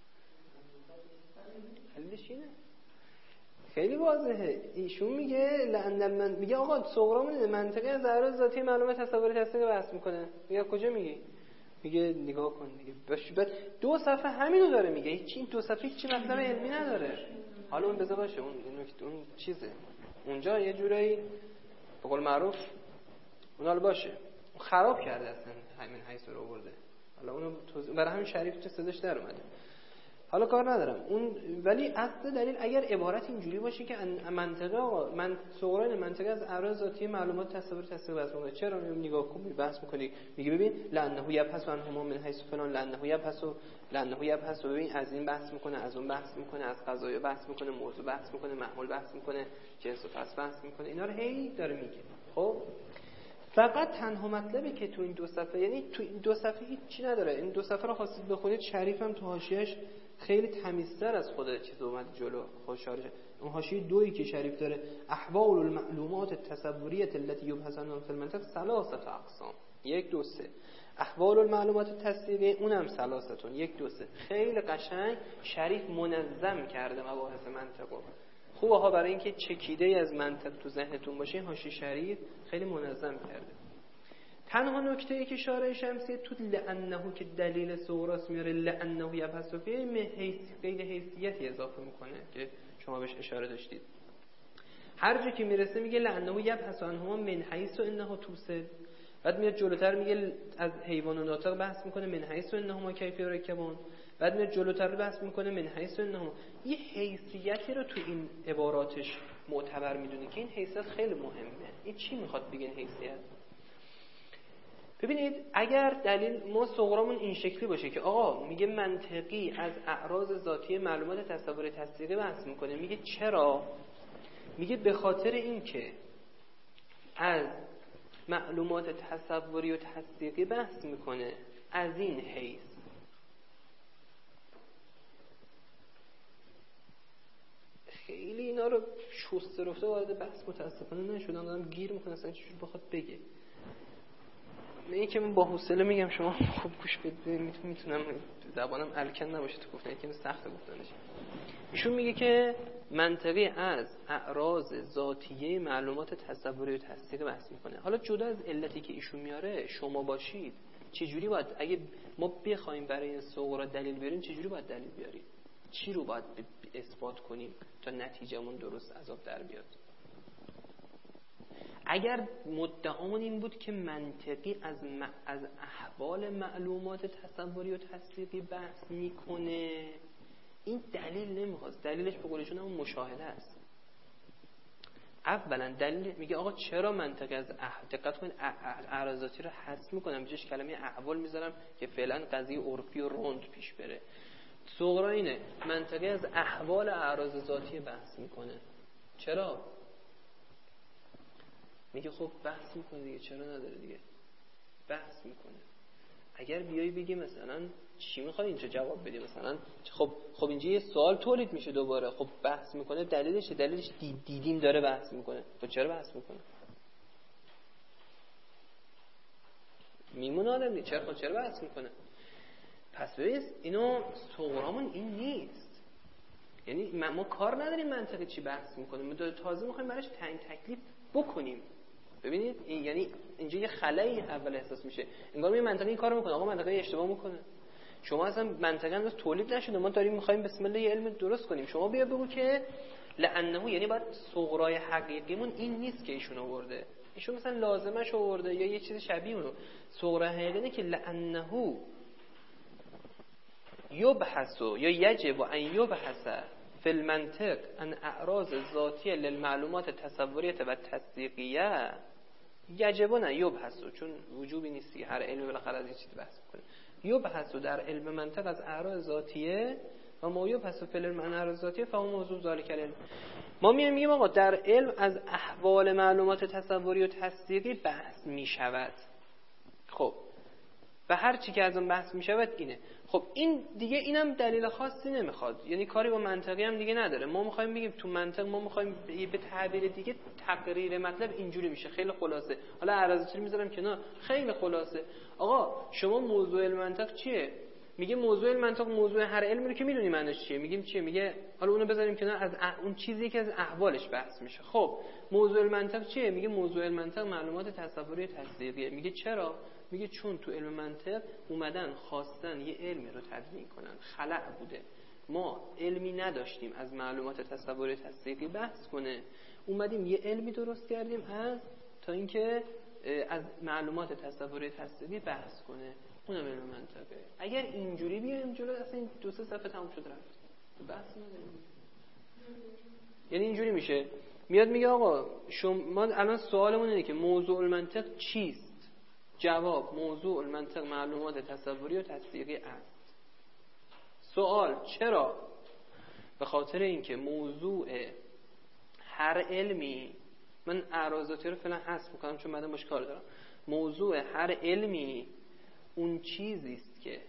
دلیلش اینه خیلی واضحه. ایشون میگه لندن من میگه آقا صغرامون منطقی از اعراض ذاتی معلومات تصوری تصدیق بحث میکنه. میگه کجا میگی؟ میگه نگاه کن دیگه. باش بعد دو صفحه همینو داره میگه. هیچ این دو صفحه هیچ مطلب علمی نداره. حالا اون بذار باشه اون اون چیزه. اونجا یه جورایی به قول معروف اون حالا باشه. خراب کرده اصلا همین حیث رو آورده. حالا اونو توضیح برای همین شریف چه صداش در اومده. حالا کار ندارم اون ولی اصل دلیل اگر عبارت اینجوری باشه که منطقه آقا من صغرای منطقه از اعراض ذاتی معلومات تصور تصدیق بحث می‌کنه. چرا نگاه کن بحث می‌کنی میگه ببین لعنه یبحث عن هما من حیث فلان لعنه یبحث لعنه یبحث ببین از این بحث می‌کنه از اون بحث می‌کنه از قضایا بحث می‌کنه موضوع بحث می‌کنه معمول بحث می‌کنه جنس و فصل بحث می‌کنه اینا رو هی داره میگه. خب فقط تنها مطلبی که تو این دو صفحه یعنی تو این دو صفحه هیچ چی نداره. این دو صفحه رو خواستید بخونید شریف هم تو حاشیه‌اش خیلی تمیزتر از خود چیز اومد جلو خودشارش. اون حاشیه دویی که شریف داره احوال المعلومات التصوریه التي يبحث عنها في المنطق ثلاثه اقسام یک دو سه احوال المعلومات تصدیقی اونم ثلاثتون یک دو سه. خیلی قشنگ شریف منظم کرده مباحث منطقو. خوبه ها برای اینکه چکیده از منطق تو ذهنتون باشه این حاشیه شریف خیلی منظم کرده. تنها نکته ای که شارح شمسی تو لعنه که دلیل صغراس میاره لعنه یبحث فیه حیث غیر حیثیتی اضافه میکنه که شما بهش اشاره داشتید. هر جا که میرسه میگه لعنه یبحث عنهما من حیث انها توسل. بعد میاد جلوتر میگه از حیوان و ناطق بحث میکنه من حیث انهما کیف یرکبون. بعد میاد جلوتر بحث میکنه من حیث انهما. یه حیثیتی رو تو این عباراتش معتبر میدونه که این حیثیت خیلی مهمه. این چی میخواد بگه حیثیت؟ ببینید اگر دلیل ما صغرامون این شکلی باشه که آقا میگه منطقی از اعراض ذاتی معلومات تصوری تصدیقی بحث میکنه میگه چرا؟ میگه به خاطر این که از معلومات تصوری و تصدیقی بحث میکنه از این حیث. خیلی اینا رو شسته رفته وارد بحث متاسفانه نشدم دارم گیر میکنه اصلا چجور بخواد بگه. این که من با حوصله میگم شما خوب گوش بدید میتونم زبانم الکن نباشه تو گفتن یکم سخت گفتنش. ایشون میگه که منطقی از اعراض ذاتیه معلومات تصوری و تصدیق بحث میکنه. حالا جدا از علتی که ایشون میاره شما باشید چجوری باید اگه ما بخوایم برای این صغرا دلیل بیاریم چجوری باید دلیل بیاریم؟ چی رو باید اثبات کنیم تا نتیجهمون درست عذاب در بیاد؟ اگر مدعامون این بود که منطقی از م... از احوال معلومات تصوری و تصدیقی بحث میکنه این دلیل نمیخواست. دلیلش به قولشون همون مشاهده است. اولا دلیل میگه آقا چرا منطقی از اح... دقت کنید اعراضاتی رو حذف میکنم بجاش کلمه احوال میذارم که فعلا قضیه عرفی و روند پیش بره. صغرا اینه منطقی از احوال اعراض ذاتی بحث میکنه. چرا؟ میگه خب بحث میکنه دیگه چرا نداره دیگه بحث میکنه. اگر بیایی بگی مثلا چی میخوای اینجا جواب بدی مثلا خب خب اینجا یه سوال تولید میشه دوباره. خب بحث میکنه دلیلش دلیلش دید دیدیم داره بحث میکنه. تو چرا بحث میکنه؟ میمونه آدم دیگه چرا چرا بحث میکنه؟ پس ببین اینو صغرامون این نیست. یعنی ما کار نداریم منطقی چی بحث میکنیم، ما تازه میخوایم براش تعیین تکلیف بکنیم. ببینید این یعنی اینجا یه خلایی اول احساس میشه، انگار می منطقی این کارو میکنه، آقا منطقی اشتباه میکنه. شما اصلا منطقاً بس تولید نشده، ما داریم میخوایم بسم الله یه علم درست کنیم. شما بیا بگو که لعنه، یعنی باید صغرای حقیقیمون این نیست که ایشون آورده، ایشون مثلا لازمش آورده یا یه چیز شبیه اونو. صغرای حقیقی که لعنه یبحث یا یجب ان یبحث فی المنطق ان اعراض ذاتیه للمعلومات تصوریه و تصدیقیه. یجب نه یبحث، چون وجوبی نیستی، هر علمی بالاخره از این چیز بحث میکنه. یبحث در علم منطق از اعراض ذاتیه و ما یبحث فی العلم عن اعراض ذاتیه فهو موضوع ذالک العلم. ما میایم میگیم آقا در علم از احوال معلومات تصوری و تصدیقی بحث میشود. خب و هر چی که از اون بحث میشود اینه. خب این دیگه اینم دلیل خاصی نمیخواد، یعنی کاری با منطقی هم دیگه نداره. ما میخوایم بگیم تو منطق ما میخوایم به تعبیر دیگه تقریر مطلب اینجوری میشه، خیلی خلاصه. حالا اعراض چی میذارم کنار، خیلی خلاصه. آقا شما موضوع المنطق چیه؟ میگه موضوع المنطق موضوع هر علمی رو که میدونی معنیش چیه. میگیم چیه؟ میگه حالا اونو بذاریم کنار، از اح... اون چیزی که از احوالش بحث میشه. خب موضوع المنطق چیه؟ میگه موضوع المنطق معلومات تصوری تصدیقیه. میگه چرا؟ میگه چون تو علم منطق اومدن خواستن یه علمی رو تدوین کنن، خلأ بوده، ما علمی نداشتیم از معلومات تصوری تصدیقی بحث کنه، اومدیم یه علمی درست کردیم از تا اینکه از معلومات تصوری تصدیقی بحث کنه، اونم علم منطقه. اگر اینجوری بیایم جلو اصلا این دو سه صفحه تموم شد رفت، بحث نداریم. یعنی اینجوری میشه، میاد میگه آقا شما الان سوالمون اینه که موضوع المنطق چیست؟ جواب موضوع المنطق معلومات تصوری و تصدیقی است. سوال چرا؟ به خاطر اینکه موضوع هر علمی، من اعراضاتی رو فعلا حذف میکنم چون بعدا مشکل دارم، موضوع هر علمی اون چیزی است که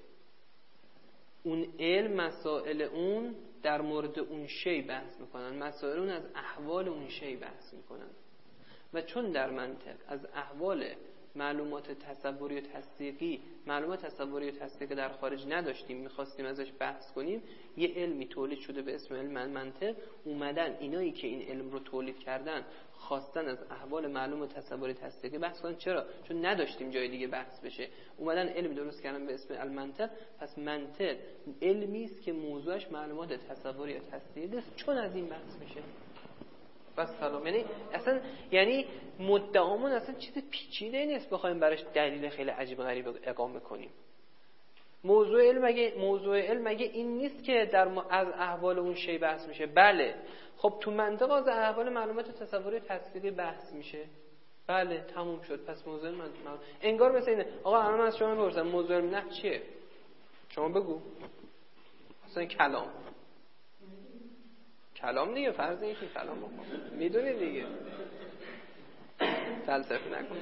اون علم مسائل اون در مورد اون شی بحث میکنن، مسائل اون از احوال اون شی بحث میکنن. و چون در منطق از احوال معلومات تصوری و تصدیقی معلومات تصوری و تصدیقی در خارج نداشتیم، میخواستیم ازش بحث کنیم، یه علمی تولید شده به اسم علم منطق. اومدن اینایی که این علم رو تولید کردن خواستن از احوال معلوم تصوری تصدیقی بحث کنن. چرا؟ چون نداشتیم جای دیگه بحث بشه، اومدن علم درست کردن به اسم المنطق. پس منطق علمی است که موضوعش معلومات تصوری و تصدیقی است، چون از این بحث میشه. بس سلام. یعنی اصلا یعنی مدعامون اصلا چیز پیچیده نیست بخوایم براش دلیل خیلی عجیب غریب اقامه کنیم. موضوع علم مگه موضوع علم مگه این نیست که در از احوال اون شی بحث میشه؟ بله. خب تو منطق از احوال معلومات تصوری تصدیقی بحث میشه. بله تموم شد. پس موضوع علم معلوم. انگار مثلا اینه آقا الان از شما میپرسم موضوع علم نه چیه؟ شما بگو. مثلا کلام کلام دیگه، فرض اینه که کلام بخون میدونی دیگه، فلسفه نکن.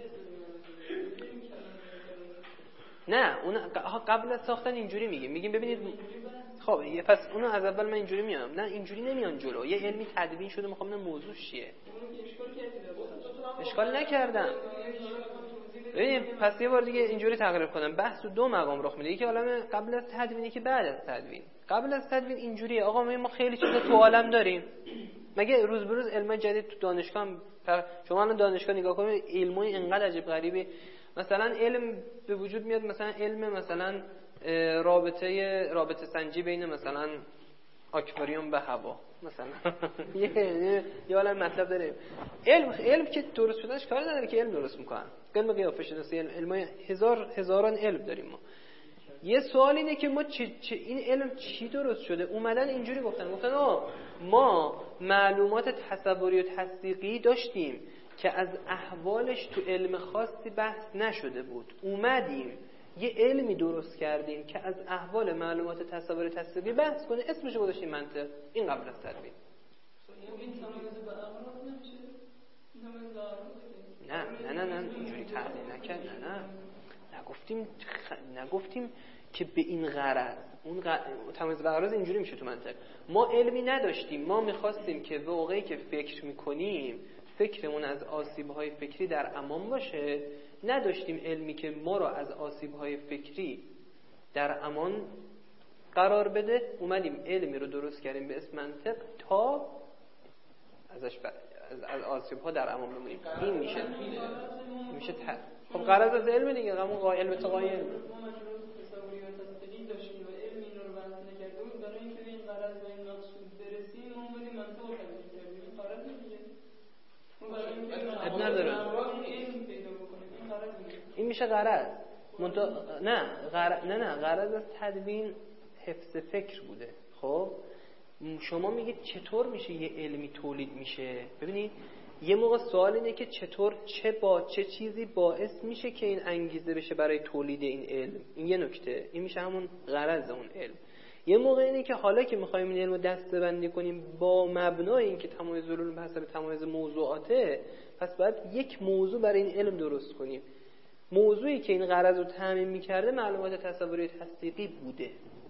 نه اون قبل از ساختن اینجوری میگیم میگیم ببینید خب پس اونو از اول من اینجوری میام، نه اینجوری نمیان جلو. یه علمی تدوین شده، میخوام ببینم موضوع چیه. اشکال نکردم. ببین پس یه بار دیگه اینجوری تقریر کنم، بحث دو مقام رخ میده، یکی عالم قبل از تدوین، یکی بعد از تدوین. قبل از تدوین اینجوریه آقا ما خیلی چیزا تو عالم داریم، مگه روز به روز علم جدید تو دانشگاه پر... شما الان دانشگاه نگاه کنید علمای اینقدر عجیب غریبی مثلا علم به وجود میاد، مثلا علم مثلا رابطه رابطه سنجی بین مثلا آکواریوم و هوا مثلا یه یه عالم مطلب داره. علم علم که درست شدنش کاری نداره که علم درست میکنن، علم قیافه شناسی، علم هزار هزاران علم داریم ما. یه سوال اینه که ما چه, چه این علم چی درست شده؟ اومدن اینجوری گفتن گفتن آه ما معلومات تصوری و تصدیقی داشتیم که از احوالش تو علم خاصی بحث نشده بود، اومدیم یه علمی درست کردیم که از احوال معلومات تصوری تصدیقی بحث کنه، اسمش رو گذاشتیم منطق. این قبل از تدوین. نه نه نه نه اینجوری تحلیل نکرد. نه نه نگفتیم خ... نگفتیم که به این غرض اون غ... تمایز و غرض اینجوری میشه تو منطق. ما علمی نداشتیم، ما میخواستیم که واقعی که فکر میکنیم فکرمون از آسیب‌های فکری در امان باشه، نداشتیم علمی که ما رو از آسیب‌های فکری در امان قرار بده، اومدیم علمی رو درست کردیم به اسم منطق تا ازش ب... از از آسیب‌ها در امان بمونیم. این میشه میشه ت... خب غرض از علم دیگه، همون قائل به تقایل اب نداره. این میشه غرض. منطق... نه غرض نه نه غرض از تدوین حفظ فکر بوده. خب شما میگید چطور میشه یه علمی تولید میشه؟ ببینید یه موقع سوال اینه که چطور چه با چه چیزی باعث میشه که این انگیزه بشه برای تولید این علم. این یه نکته، این میشه همون غرض اون علم. یه موقع اینه که حالا که میخوایم این علم رو دسته‌بندی کنیم با مبنای این که تمایز علوم به حسب تمایز موضوعاته، پس باید یک موضوع برای این علم درست کنیم. موضوعی که این غرض رو تامین میکرده معلومات تصوری تصدیقی بوده.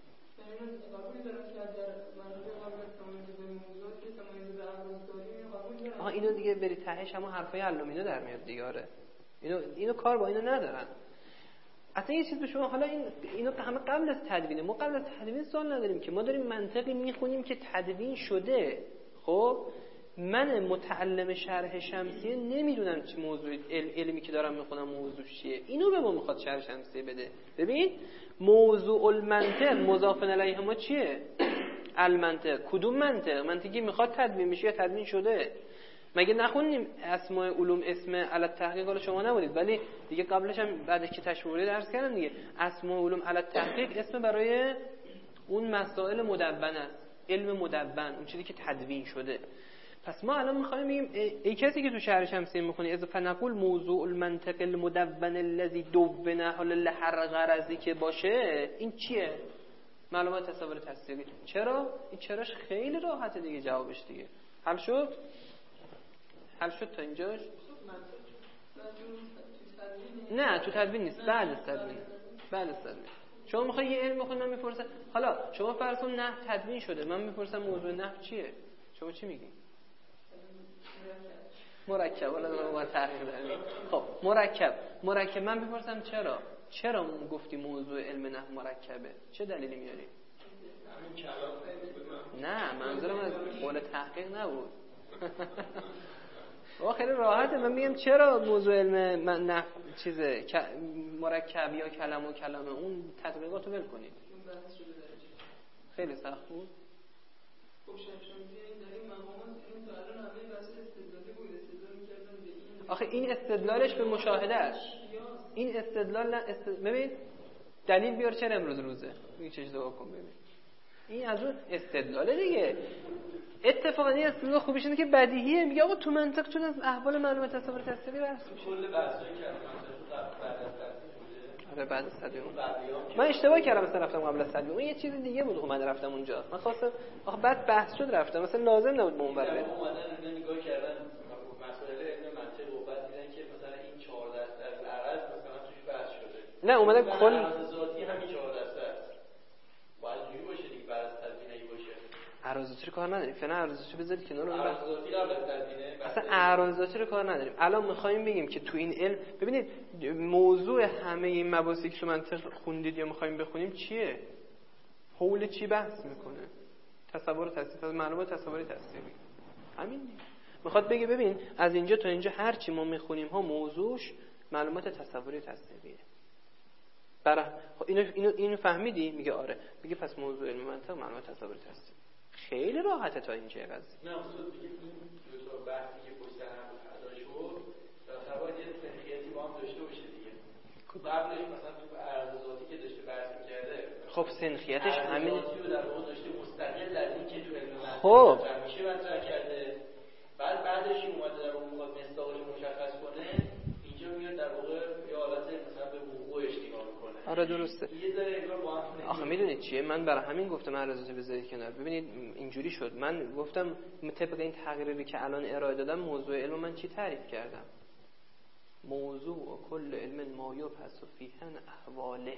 آها اینو دیگه بری تهش همون حرفای علامینو در میاد دیگه. آره اینو اینو کار با اینو ندارن. اصلا یه چیز به شما، حالا این اینو همه قبل از تدوینه، ما قبل از تدوین سوال نداریم که، ما داریم منطقی میخونیم که تدوین شده. خب من متعلم شرح شمسیه نمیدونم چه موضوعی علمی که دارم میخونم موضوع چیه، اینو به ما میخواد شرح شمسیه بده. ببین موضوع المنطق مضاف الیه ما چیه؟ المنطق. کدوم منطق؟ منطقی میخواد تدوین بشه یا تدوین شده؟ مگه نخونیم اسماء علوم اسم علی التحقیق رو شما نبودید؟ ولی دیگه قبلش هم بعد که تشمولی درس کردم دیگه، اسماء علوم علی التحقیق اسم برای اون مسائل مدون است، علم مدون، اون چیزی که تدوین شده. پس ما الان میخوایم بگیم ای کسی که تو شرح شمسیه میخونی اذا فنقول موضوع المنطق المدون الذي دونه حال هر غرضی که باشه، این چیه؟ معلومات تصور تصدیقی. چرا؟ این چراش خیلی راحته دیگه، جوابش دیگه حل شد. حل شد تا اینجاش؟ نه تو تدوین نیست، بعد از تدوین. بعد از تدوین شما میخوای یه علم بخونی، من میپرسم حالا شما فرض کن نحو تدوین شده، من میپرسم موضوع نحو چیه، شما چی میگی؟ مرکب. حالا ما تحقیق داریم. خب مرکب مرکب من میپرسم چرا چرا گفتی موضوع علم نحو مرکبه؟ چه دلیلی میاری؟ نه منظورم از قول تحقیق نبود. آخه خیلی راحته، من میگم چرا موضوع علم نحو چیزه مرکب یا کلمه و کلمه، اون تطبیقاتو ول کنید. خیلی سخت بود. آخه این استدلالش به مشاهده است. این استدلال نه استد... ببین دلیل بیار چرا امروز روزه، این چه دعا کن ببین. این از اون استدلاله دیگه. اتفاقا این استدلال خوبیش اینه که بدیهیه، میگه آقا تو منطق چون از احوال معلومات تصور تصدیقی بحث میشه. کل بحثایی که بعد از تدوین آره بعد از تدوین من اشتباه کردم مثلا رفتم قبل از تدوین، اون یه چیز دیگه بود، اومد رفتم اونجا. من خواستم آخه بعد بحث شد رفتم، مثلا لازم نبود به اون بر برم. اومدن نگاه کردن مسائل علم منطق و بعد دیدن که مثلا این چهار درصد از عرض مثلا توش بحث شده. نه اومدن کل عرض ذاتی همین چهار درصد است. باید جوری باشه دیگه، بعد از تدوین باشه. عرض ذاتی رو کار نداریم، فعلا عرض ذاتی بذارید کنار. اون عرض ذاتی قبل از تدوینه اصلا عرض ذاتی رو کار نداریم. الان می‌خوایم بگیم که تو این علم ببینید موضوع همه این مباحثی که تو منطق خوندید یا می‌خوایم بخونیم چیه؟ حول چی بحث میکنه؟ تصور تصدیق، معلومات تصوری تصدیقی. همین دیگه. میخواد بگه ببین از اینجا تا اینجا هر چی ما میخونیم ها موضوعش معلومات تصوری تصدیقیه. برای خب اینو اینو اینو فهمیدی؟ میگه آره. میگه پس موضوع علم منطق معلومات تصوری تصدیقی. خیلی راحته تا اینجا قضیه. نه اصلا دیگه این دو تا بحثی که پشت هم ادا شد در واقع یه سنخیتی با هم داشته باشه دیگه. قبلش مثلا تو عرض ذاتی که داشته بحث می‌کرده، خب سنخیتش همین رو در واقع داشته مستقل از این که تو علم منطق خب میشه مطرح کرده. بعد بعدش اومده در واقع میخواد مصداقش مشخص کنه، اینجا میاد در واقع یه حالت مثلا به وقوعش نگاه می‌کنه. آره درسته. یه ذره انگار با هم. آخه میدونید چیه، من برای همین گفتم عرضاتو بذارید کنار. ببینید اینجوری شد، من گفتم طبق این تقریری که الان ارائه دادم موضوع علم من چی تعریف کردم؟ موضوع کل علم ما یبحث فیه عن احواله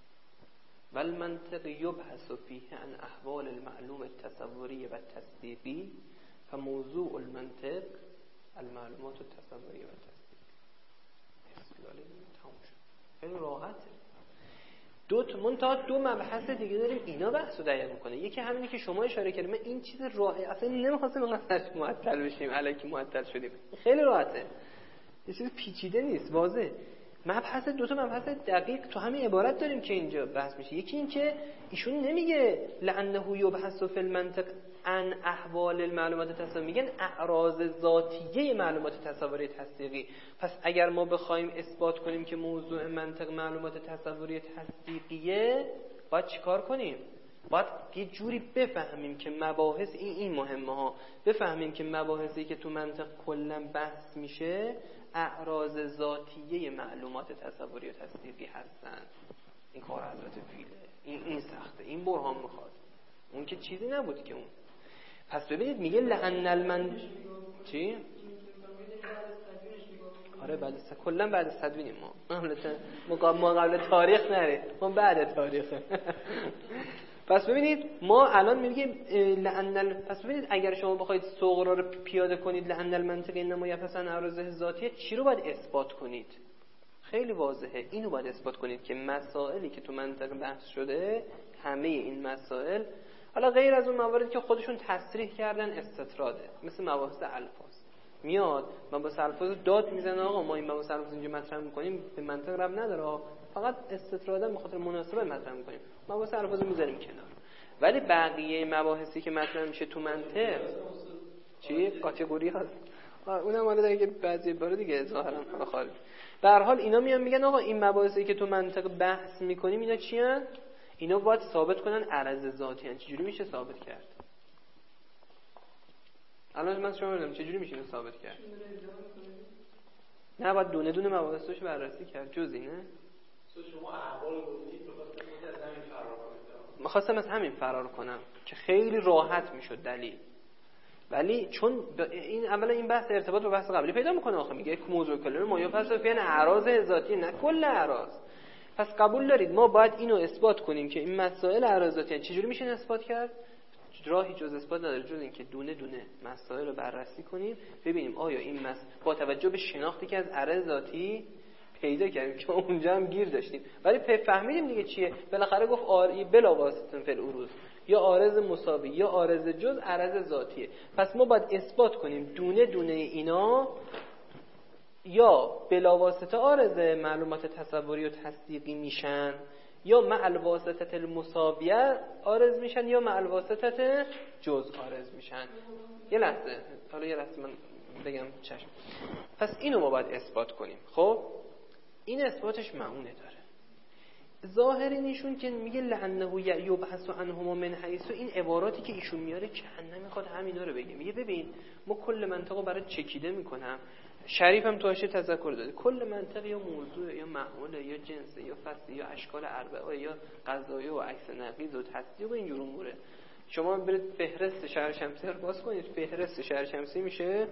والمنطق یبحث فیه عن احوال المعلوم التصوری و التصدیقی فموضوع المنطق المعلومات التصوری و التصدیقی. استدلال تمام شد. خیلی راحته. دو تا منتها دو مبحث دیگه داریم اینا بحثو دقیق میکنه. یکی همینی که شما اشاره کردید، من این چیز راه اصلا نمیخواستم اینقدر معطل بشیم، الکی معطل شدیم. خیلی راحته، یه چیز پیچیده نیست، واضحه. مبحث دو تا مبحث دقیق تو همین عبارت داریم که اینجا بحث میشه. یکی این که ایشون نمیگه لعنه یبحث فی المنطق عن احوال المعلومات تصوری، میگن اعراض ذاتیه معلومات تصوری تصدیقی. پس اگر ما بخوایم اثبات کنیم که موضوع منطق معلومات تصوری تصدیقیه، باید چیکار کنیم؟ باید یه جوری بفهمیم که مباحث این این مهمه ها، بفهمیم که مباحثی که تو منطق کلا بحث میشه اعراض ذاتیه معلومات تصوری و تصدیقی هستن. این کار حضرت فیله، این این سخته، این برهان میخواد، اون که چیزی نبود که اون. پس ببینید میگه لعن المن چی؟ آره بعد از کلا بعد از تدوینیم ما ما ما قبل تاریخ نره، ما بعد تاریخه. پس ببینید ما الان میگیم لعن، پس ببینید اگر شما بخواید صغرا رو پیاده کنید لعن المنطق انما یفسن اعراض ذاتیه، چی رو باید اثبات کنید؟ خیلی واضحه، اینو باید اثبات کنید که مسائلی که تو منطق بحث شده، همه این مسائل، حالا غیر از اون مواردی که خودشون تصریح کردن استطراده، مثل مباحث الفاظ، میاد مباحث الفاظ داد میزنه آقا ما این مباحث الفاظ اینجا مطرح میکنیم به منطق ربط نداره، فقط استطراده به خاطر مناسبت مطرح میکنیم، مباحث الفاظ میذاریم کنار. ولی بقیه مباحثی که مطرح میشه تو منطق چی کاتگوری هست، اونم حالا دیگه بعضی بار دیگه ظاهرا خارج. به هر حال اینا میان میگن آقا این مباحثی که تو منطق بحث میکنیم اینا چی ان؟ اینا باید ثابت کنن عرض ذاتی ان. چجوری میشه ثابت کرد؟ الان من شما میگم چجوری میشه اینو ثابت کرد؟ نه باید دونه دونه مباحثش بررسی کرد، جز اینه. شما احوال گفتید بخاطر از همین فرار کنید. می‌خواستم از همین فرار کنم که خیلی راحت میشد دلیل. ولی چون این اولا این بحث ارتباط با بحث قبلی پیدا میکنه، آخه میگه یک موضوع کلمه ما یفسر فی اعراض ذاتی، نه کل اعراض. پس قبول دارید ما باید اینو اثبات کنیم که این مسائل اعراض ذاتی ان. چجوری میشه اثبات کرد؟ راهی جز اثبات نداره جز اینکه دونه دونه مسائل رو بررسی کنیم ببینیم آیا این مس با توجه به شناختی که از عرض ذاتی پیدا کردیم که اونجا هم گیر داشتیم ولی فهمیدیم دیگه چیه، بالاخره گفت آر بلا واسطه فی العروض، یا عارض مساوی یا عارض جز عرض ذاتیه. پس ما باید اثبات کنیم دونه دونه اینا یا بلا واسطه عارض معلومات تصوری و تصدیقی میشن، یا مع الواسطه المساویه عارض میشن، یا مع الواسطه جز عارض میشن. یه لحظه حالا یه لحظه من بگم چشم. پس اینو ما باید اثبات کنیم. خب این اثباتش معونه داره. ظاهر ایشون که میگه لعنه یبحث عنهما من حیث، این عباراتی که ایشون میاره که نمیخواد همینا رو بگه. میگه ببین ما کل منطقو برای چکیده میکنم، شریف هم توشه تذکر داده، کل منطق یا موضوع یا معمول یا جنس یا فصل یا اشکال اربعه یا قضایه و عکس نقیض و تصدیق و اینجور اموره. شما برید فهرست شهر شمسی رو باز کنید، فهرست شهر شمسی میشه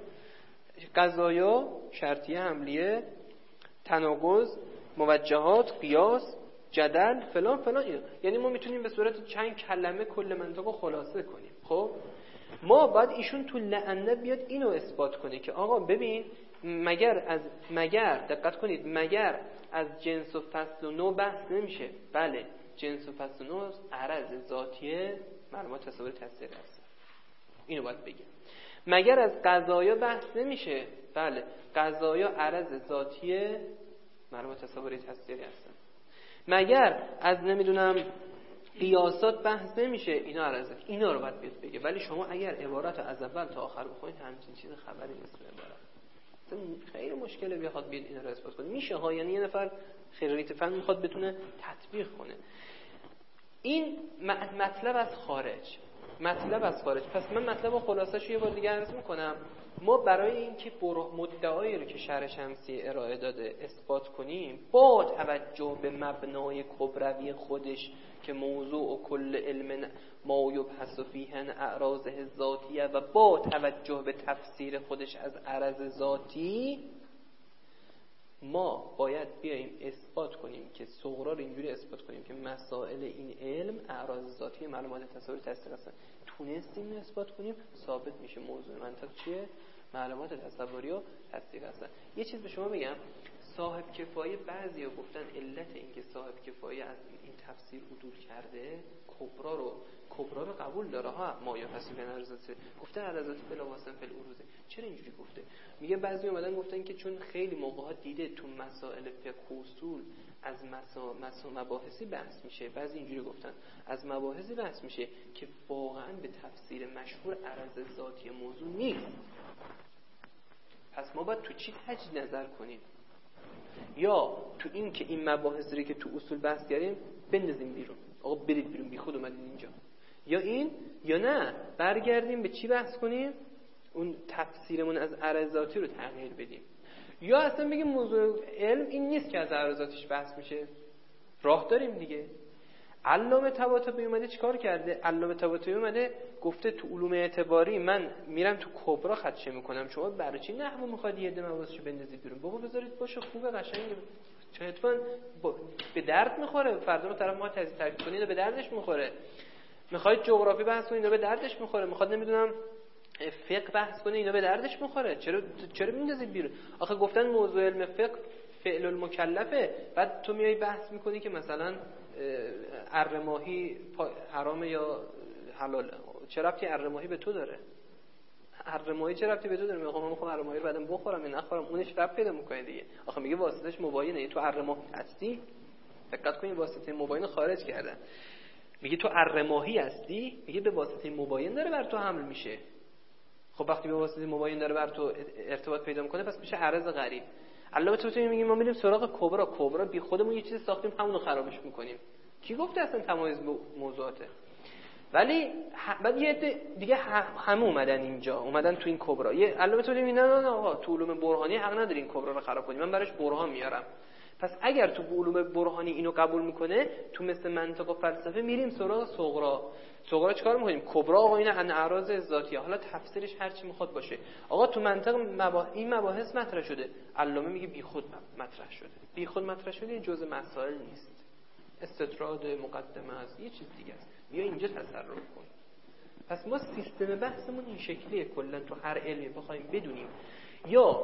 قضایا، شرطیه، حملیه، تناقض، موجهات، قیاس، جدل، فلان فلان اینا. یعنی ما میتونیم به صورت چند کلمه کل منطقو خلاصه کنیم. خب ما باید ایشون تو لعنه بیاد اینو اثبات کنه که آقا ببین مگر از مگر دقت کنید مگر از جنس و فصل و نوع بحث نمیشه؟ بله جنس و فصل و نوع عرض ذاتیه معلومات تصویر تصدیق هست، اینو باید بگیم. مگر از قضایا بحث نمیشه؟ بله قضایا عرض ذاتیه معلومات تصویر تصدیق هستن. مگر از نمیدونم قیاسات بحث نمیشه؟ اینا عرضه، اینا رو باید بیاد بگه. ولی شما اگر عبارت از اول تا آخر بخونید همچین چیز خبری نیست به عبارت. خیلی مشکله بخواد بیاد اینا رو اثبات کنه. میشه ها، یعنی یه نفر خریت فن میخواد بتونه تطبیق کنه. این مطلب از خارج، مطلب از خارج. پس من مطلب خلاصه‌شو یه بار دیگه عرض میکنم. ما برای اینکه مدعایی رو که شرح شمسی ارائه داده اثبات کنیم با توجه به مبنای کبروی خودش که موضوع و کل علم ما یبحث فیه اعراض ذاتیه و با توجه به تفسیر خودش از عرض ذاتی، ما باید بیاییم اثبات کنیم که صغرا رو اینجوری اثبات کنیم که مسائل این علم اعراض ذاتی معلومات تصوری تصدیق هستن. تونستیم اثبات کنیم ثابت میشه موضوع منطق چیه؟ معلومات تصوری و تصدیق هستن. یه چیز به شما بگم، صاحب کفایه بعضیا گفتن علت اینکه صاحب کفایه از این تفسیر عدول کرده کبرا رو کبرا رو قبول داره ها ما یا حسب نرزت گفتن عرضات بلا واسن فل عروضه. چرا اینجوری گفته؟ میگه بعضی اومدن گفتن که چون خیلی موقع‌ها دیده تو مسائل فقه و اصول از مسا مسا مباحثی بحث میشه، بعضی اینجوری گفتن از مباحثی بحث میشه که واقعا به تفسیر مشهور عرض ذاتی موضوع نیست. پس ما باید تو چی تجدید نظر کنیم؟ یا تو این که این مباحثی که تو اصول بحث کردیم بندازیم بیرون، آقا برید بیرون بی خود اومدین اینجا، یا این یا نه برگردیم به چی بحث کنیم؟ اون تفسیرمون از عرضاتی رو تغییر بدیم، یا اصلا بگیم موضوع علم این نیست که از عرضاتش بحث میشه. راه داریم دیگه. علامه طباطبایی اومده چیکار کرده؟ علامه طباطبایی اومده گفته تو علوم اعتباری من میرم تو کبرا خدشه میکنم، شما برای چی نحو میخواد یه دم واسه بندازید بیرون؟ بابا بذارید باشه، خوبه، قشنگه، چطور به درد میخوره. فردا طرف ما تزیین ترکیب کنید به دردش میخوره. میخواید جغرافی بحث کنید اینا به دردش میخوره. میخواد نمیدونم فقه بحث کنید اینا به دردش میخوره. چرا چرا میندازید بیرون؟ آخه گفتن موضوع علم فقه فعل المکلفه، بعد تو میای بحث میکنی که مثلا اره ماهی حرامه یا حلاله. چه ربطی اره ماهی به تو داره؟ اره ماهی چه ربطی به تو داره؟ میگم من میخوام اره ماهی رو بعدم بخورم یا نخورم، اونش ربط پیدا میکنه دیگه. آخه میگه واسطش مباینه. تو اره ماهی هستی؟ دقت کن واسطه مباین خارج کردن. میگه تو اره ماهی هستی، میگه به واسطه مباین داره بر تو حمل میشه. خب وقتی به واسطه مباین داره بر تو ارتباط پیدا میکنه پس میشه عرض غریب. علامه طباطبایی میگه ما میریم سراغ کبرا، کبرا بی خودمون یه چیز ساختیم همونو خرابش میکنیم. کی گفته اصلا تمایز موضوعاته؟ ولی بعد یه دیگه همه اومدن اینجا، اومدن تو این کبرا. یه علامه طباطبایی میگه نه نه آقا تو علوم برهانی حق نداری این کبرا رو خراب کنی، من براش برهان میارم. پس اگر تو علوم برهانی اینو قبول میکنه، تو مثل منطق و فلسفه میریم سراغ صغرا. صغرا چیکار میکنیم؟ کبرا آقا این ان اعراض ذاتیه، حالا تفسیرش هر چی میخواد باشه. آقا تو منطق مبا... این مباحث مطرح شده، علامه میگه بی خود مطرح شده. بی خود مطرح شده این جزء مسائل نیست، استطراد مقدمه است، یه چیز دیگه است. بیا اینجا تصرف کن. پس ما سیستم بحثمون این شکلیه کلا تو هر علمی بخوایم بدونیم. یا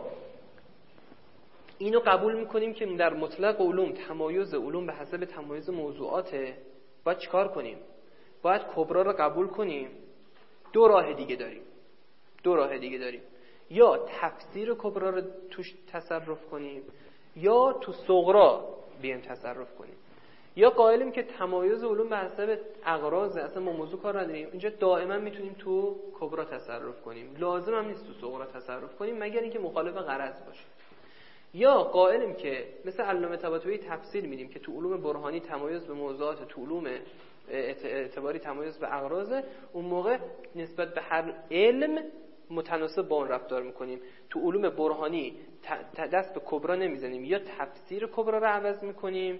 اینو قبول میکنیم که در مطلق علوم تمایز علوم به حسب تمایز موضوعاته، باید چیکار کنیم؟ باید کبرا رو قبول کنیم. دو راه دیگه داریم. دو راه دیگه داریم. یا تفسیر کبرا رو توش تصرف کنیم، یا تو صغرا بیایم تصرف کنیم. یا قائلیم که تمایز علوم به حسب اغراض، اصلا ما موضوع کار نداریم، اینجا دائما میتونیم تو کبرا تصرف کنیم، لازم هم نیست تو صغرا تصرف کنیم مگر اینکه مخالف غرض باشه. یا قائلیم که مثل علامه طباطبایی تفسیر میدیم که تو علوم برهانی تمایز به موضوعات، تو علوم اعتباری تمایز به اغراض، اون موقع نسبت به هر علم متناسب با اون رفتار میکنیم. تو علوم برهانی دست به کبرا نمیزنیم، یا تفسیر کبرا رو عوض میکنیم،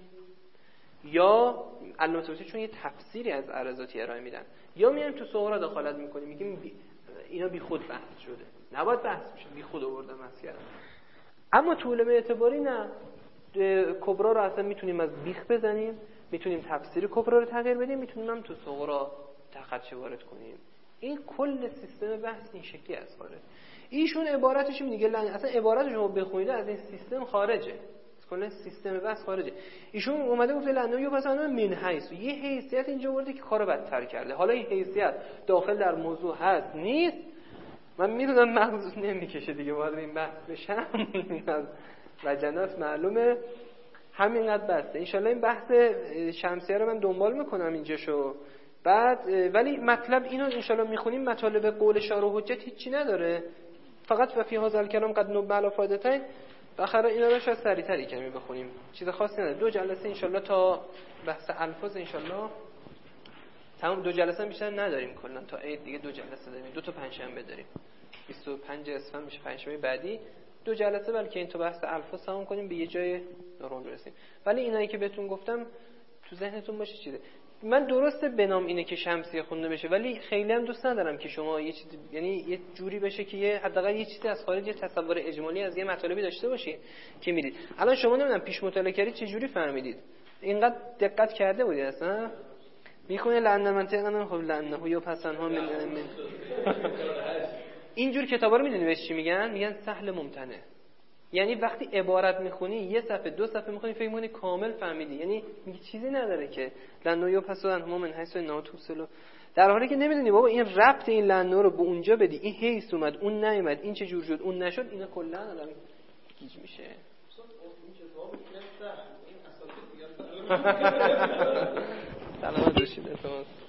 یا علامه طباطبایی چون یه تفسیری از عرضاتی ارائه میدن، یا میایم تو صغرا دخالت میکنیم، میگیم بی... اینا بی خود بحث شده، نباید بحث بشه، بی خود آوردم مسئله. اما تو علم اعتباری نه، کبرا رو اصلا میتونیم از بیخ بزنیم، میتونیم تفسیر کبرا رو تغییر بدیم، میتونیم هم تو صغرا خدشه وارد کنیم. این کل سیستم بحث این شکلی از خارج. ایشون عبارتش میگه اصلا عبارتش رو بخونید از این سیستم خارجه، کلا سیستم بحث خارجه. ایشون اومده گفته لعنه یا پس انا من حیث، یه حیثیت اینجا ورده که کارو بدتر کرده. حالا این حیثیت داخل در موضوع هست نیست، من میدونم مغز نمیکشه دیگه وارد این بحث بشم، از وجنات معلومه، همینقدر بسته. انشالله این بحث شمسیه رو من دنبال میکنم اینجاشو. بعد ولی مطلب اینو انشالله میخونیم، مطالب قول شارح و حجت هیچی نداره، فقط و فی هذا الکلام قد نبه علی فائدتین. بخره اینا رو شاید سریع‌تر کمی بخونیم، چیز خاصی نداره. دو جلسه انشالله تا بحث الفاظ انشالله تمام، دو جلسه بیشتر نداریم کلا تا عید دیگه. دو جلسه داریم، دو تا پنجشنبه داریم، بیست و پنج اسفند میشه پنجشنبه بعدی، دو جلسه بلکه این تو بحث الفاظ تمام کنیم به یه جای نرم برسیم. ولی اینایی که بهتون گفتم تو ذهنتون باشه چیزه. من درسته بنام اینه که شمسیه خونده بشه، ولی خیلی هم دوست ندارم که شما یه چیز، یعنی یه جوری بشه که یه حداقل یه چیزی از خارج، یه تصور اجمالی از یه مطالبی داشته باشی که میرید. الان شما نمیدونم پیش مطالعه کردید چه جوری فهمیدید؟ اینقدر دقت کرده بودید اصلا؟ میخونه لعنه منطقه، خب لعنه یا پسنها من اینجور کتابا رو میدونی بهش چی میگن؟ میگن سهل ممتنع. یعنی وقتی عبارت میخونی یه صفحه دو صفحه میخونی فکر می‌کنی کامل فهمیدی، یعنی میگه چیزی نداره که لنو یا پسو هم من حیث ناتوسلو، در حالی که نمیدونی بابا این ربط این لنو رو به اونجا بدی، این حیث اومد اون نیومد، این چه جور شد اون نشد، اینا کلا الان گیج میشه. سلام باشید.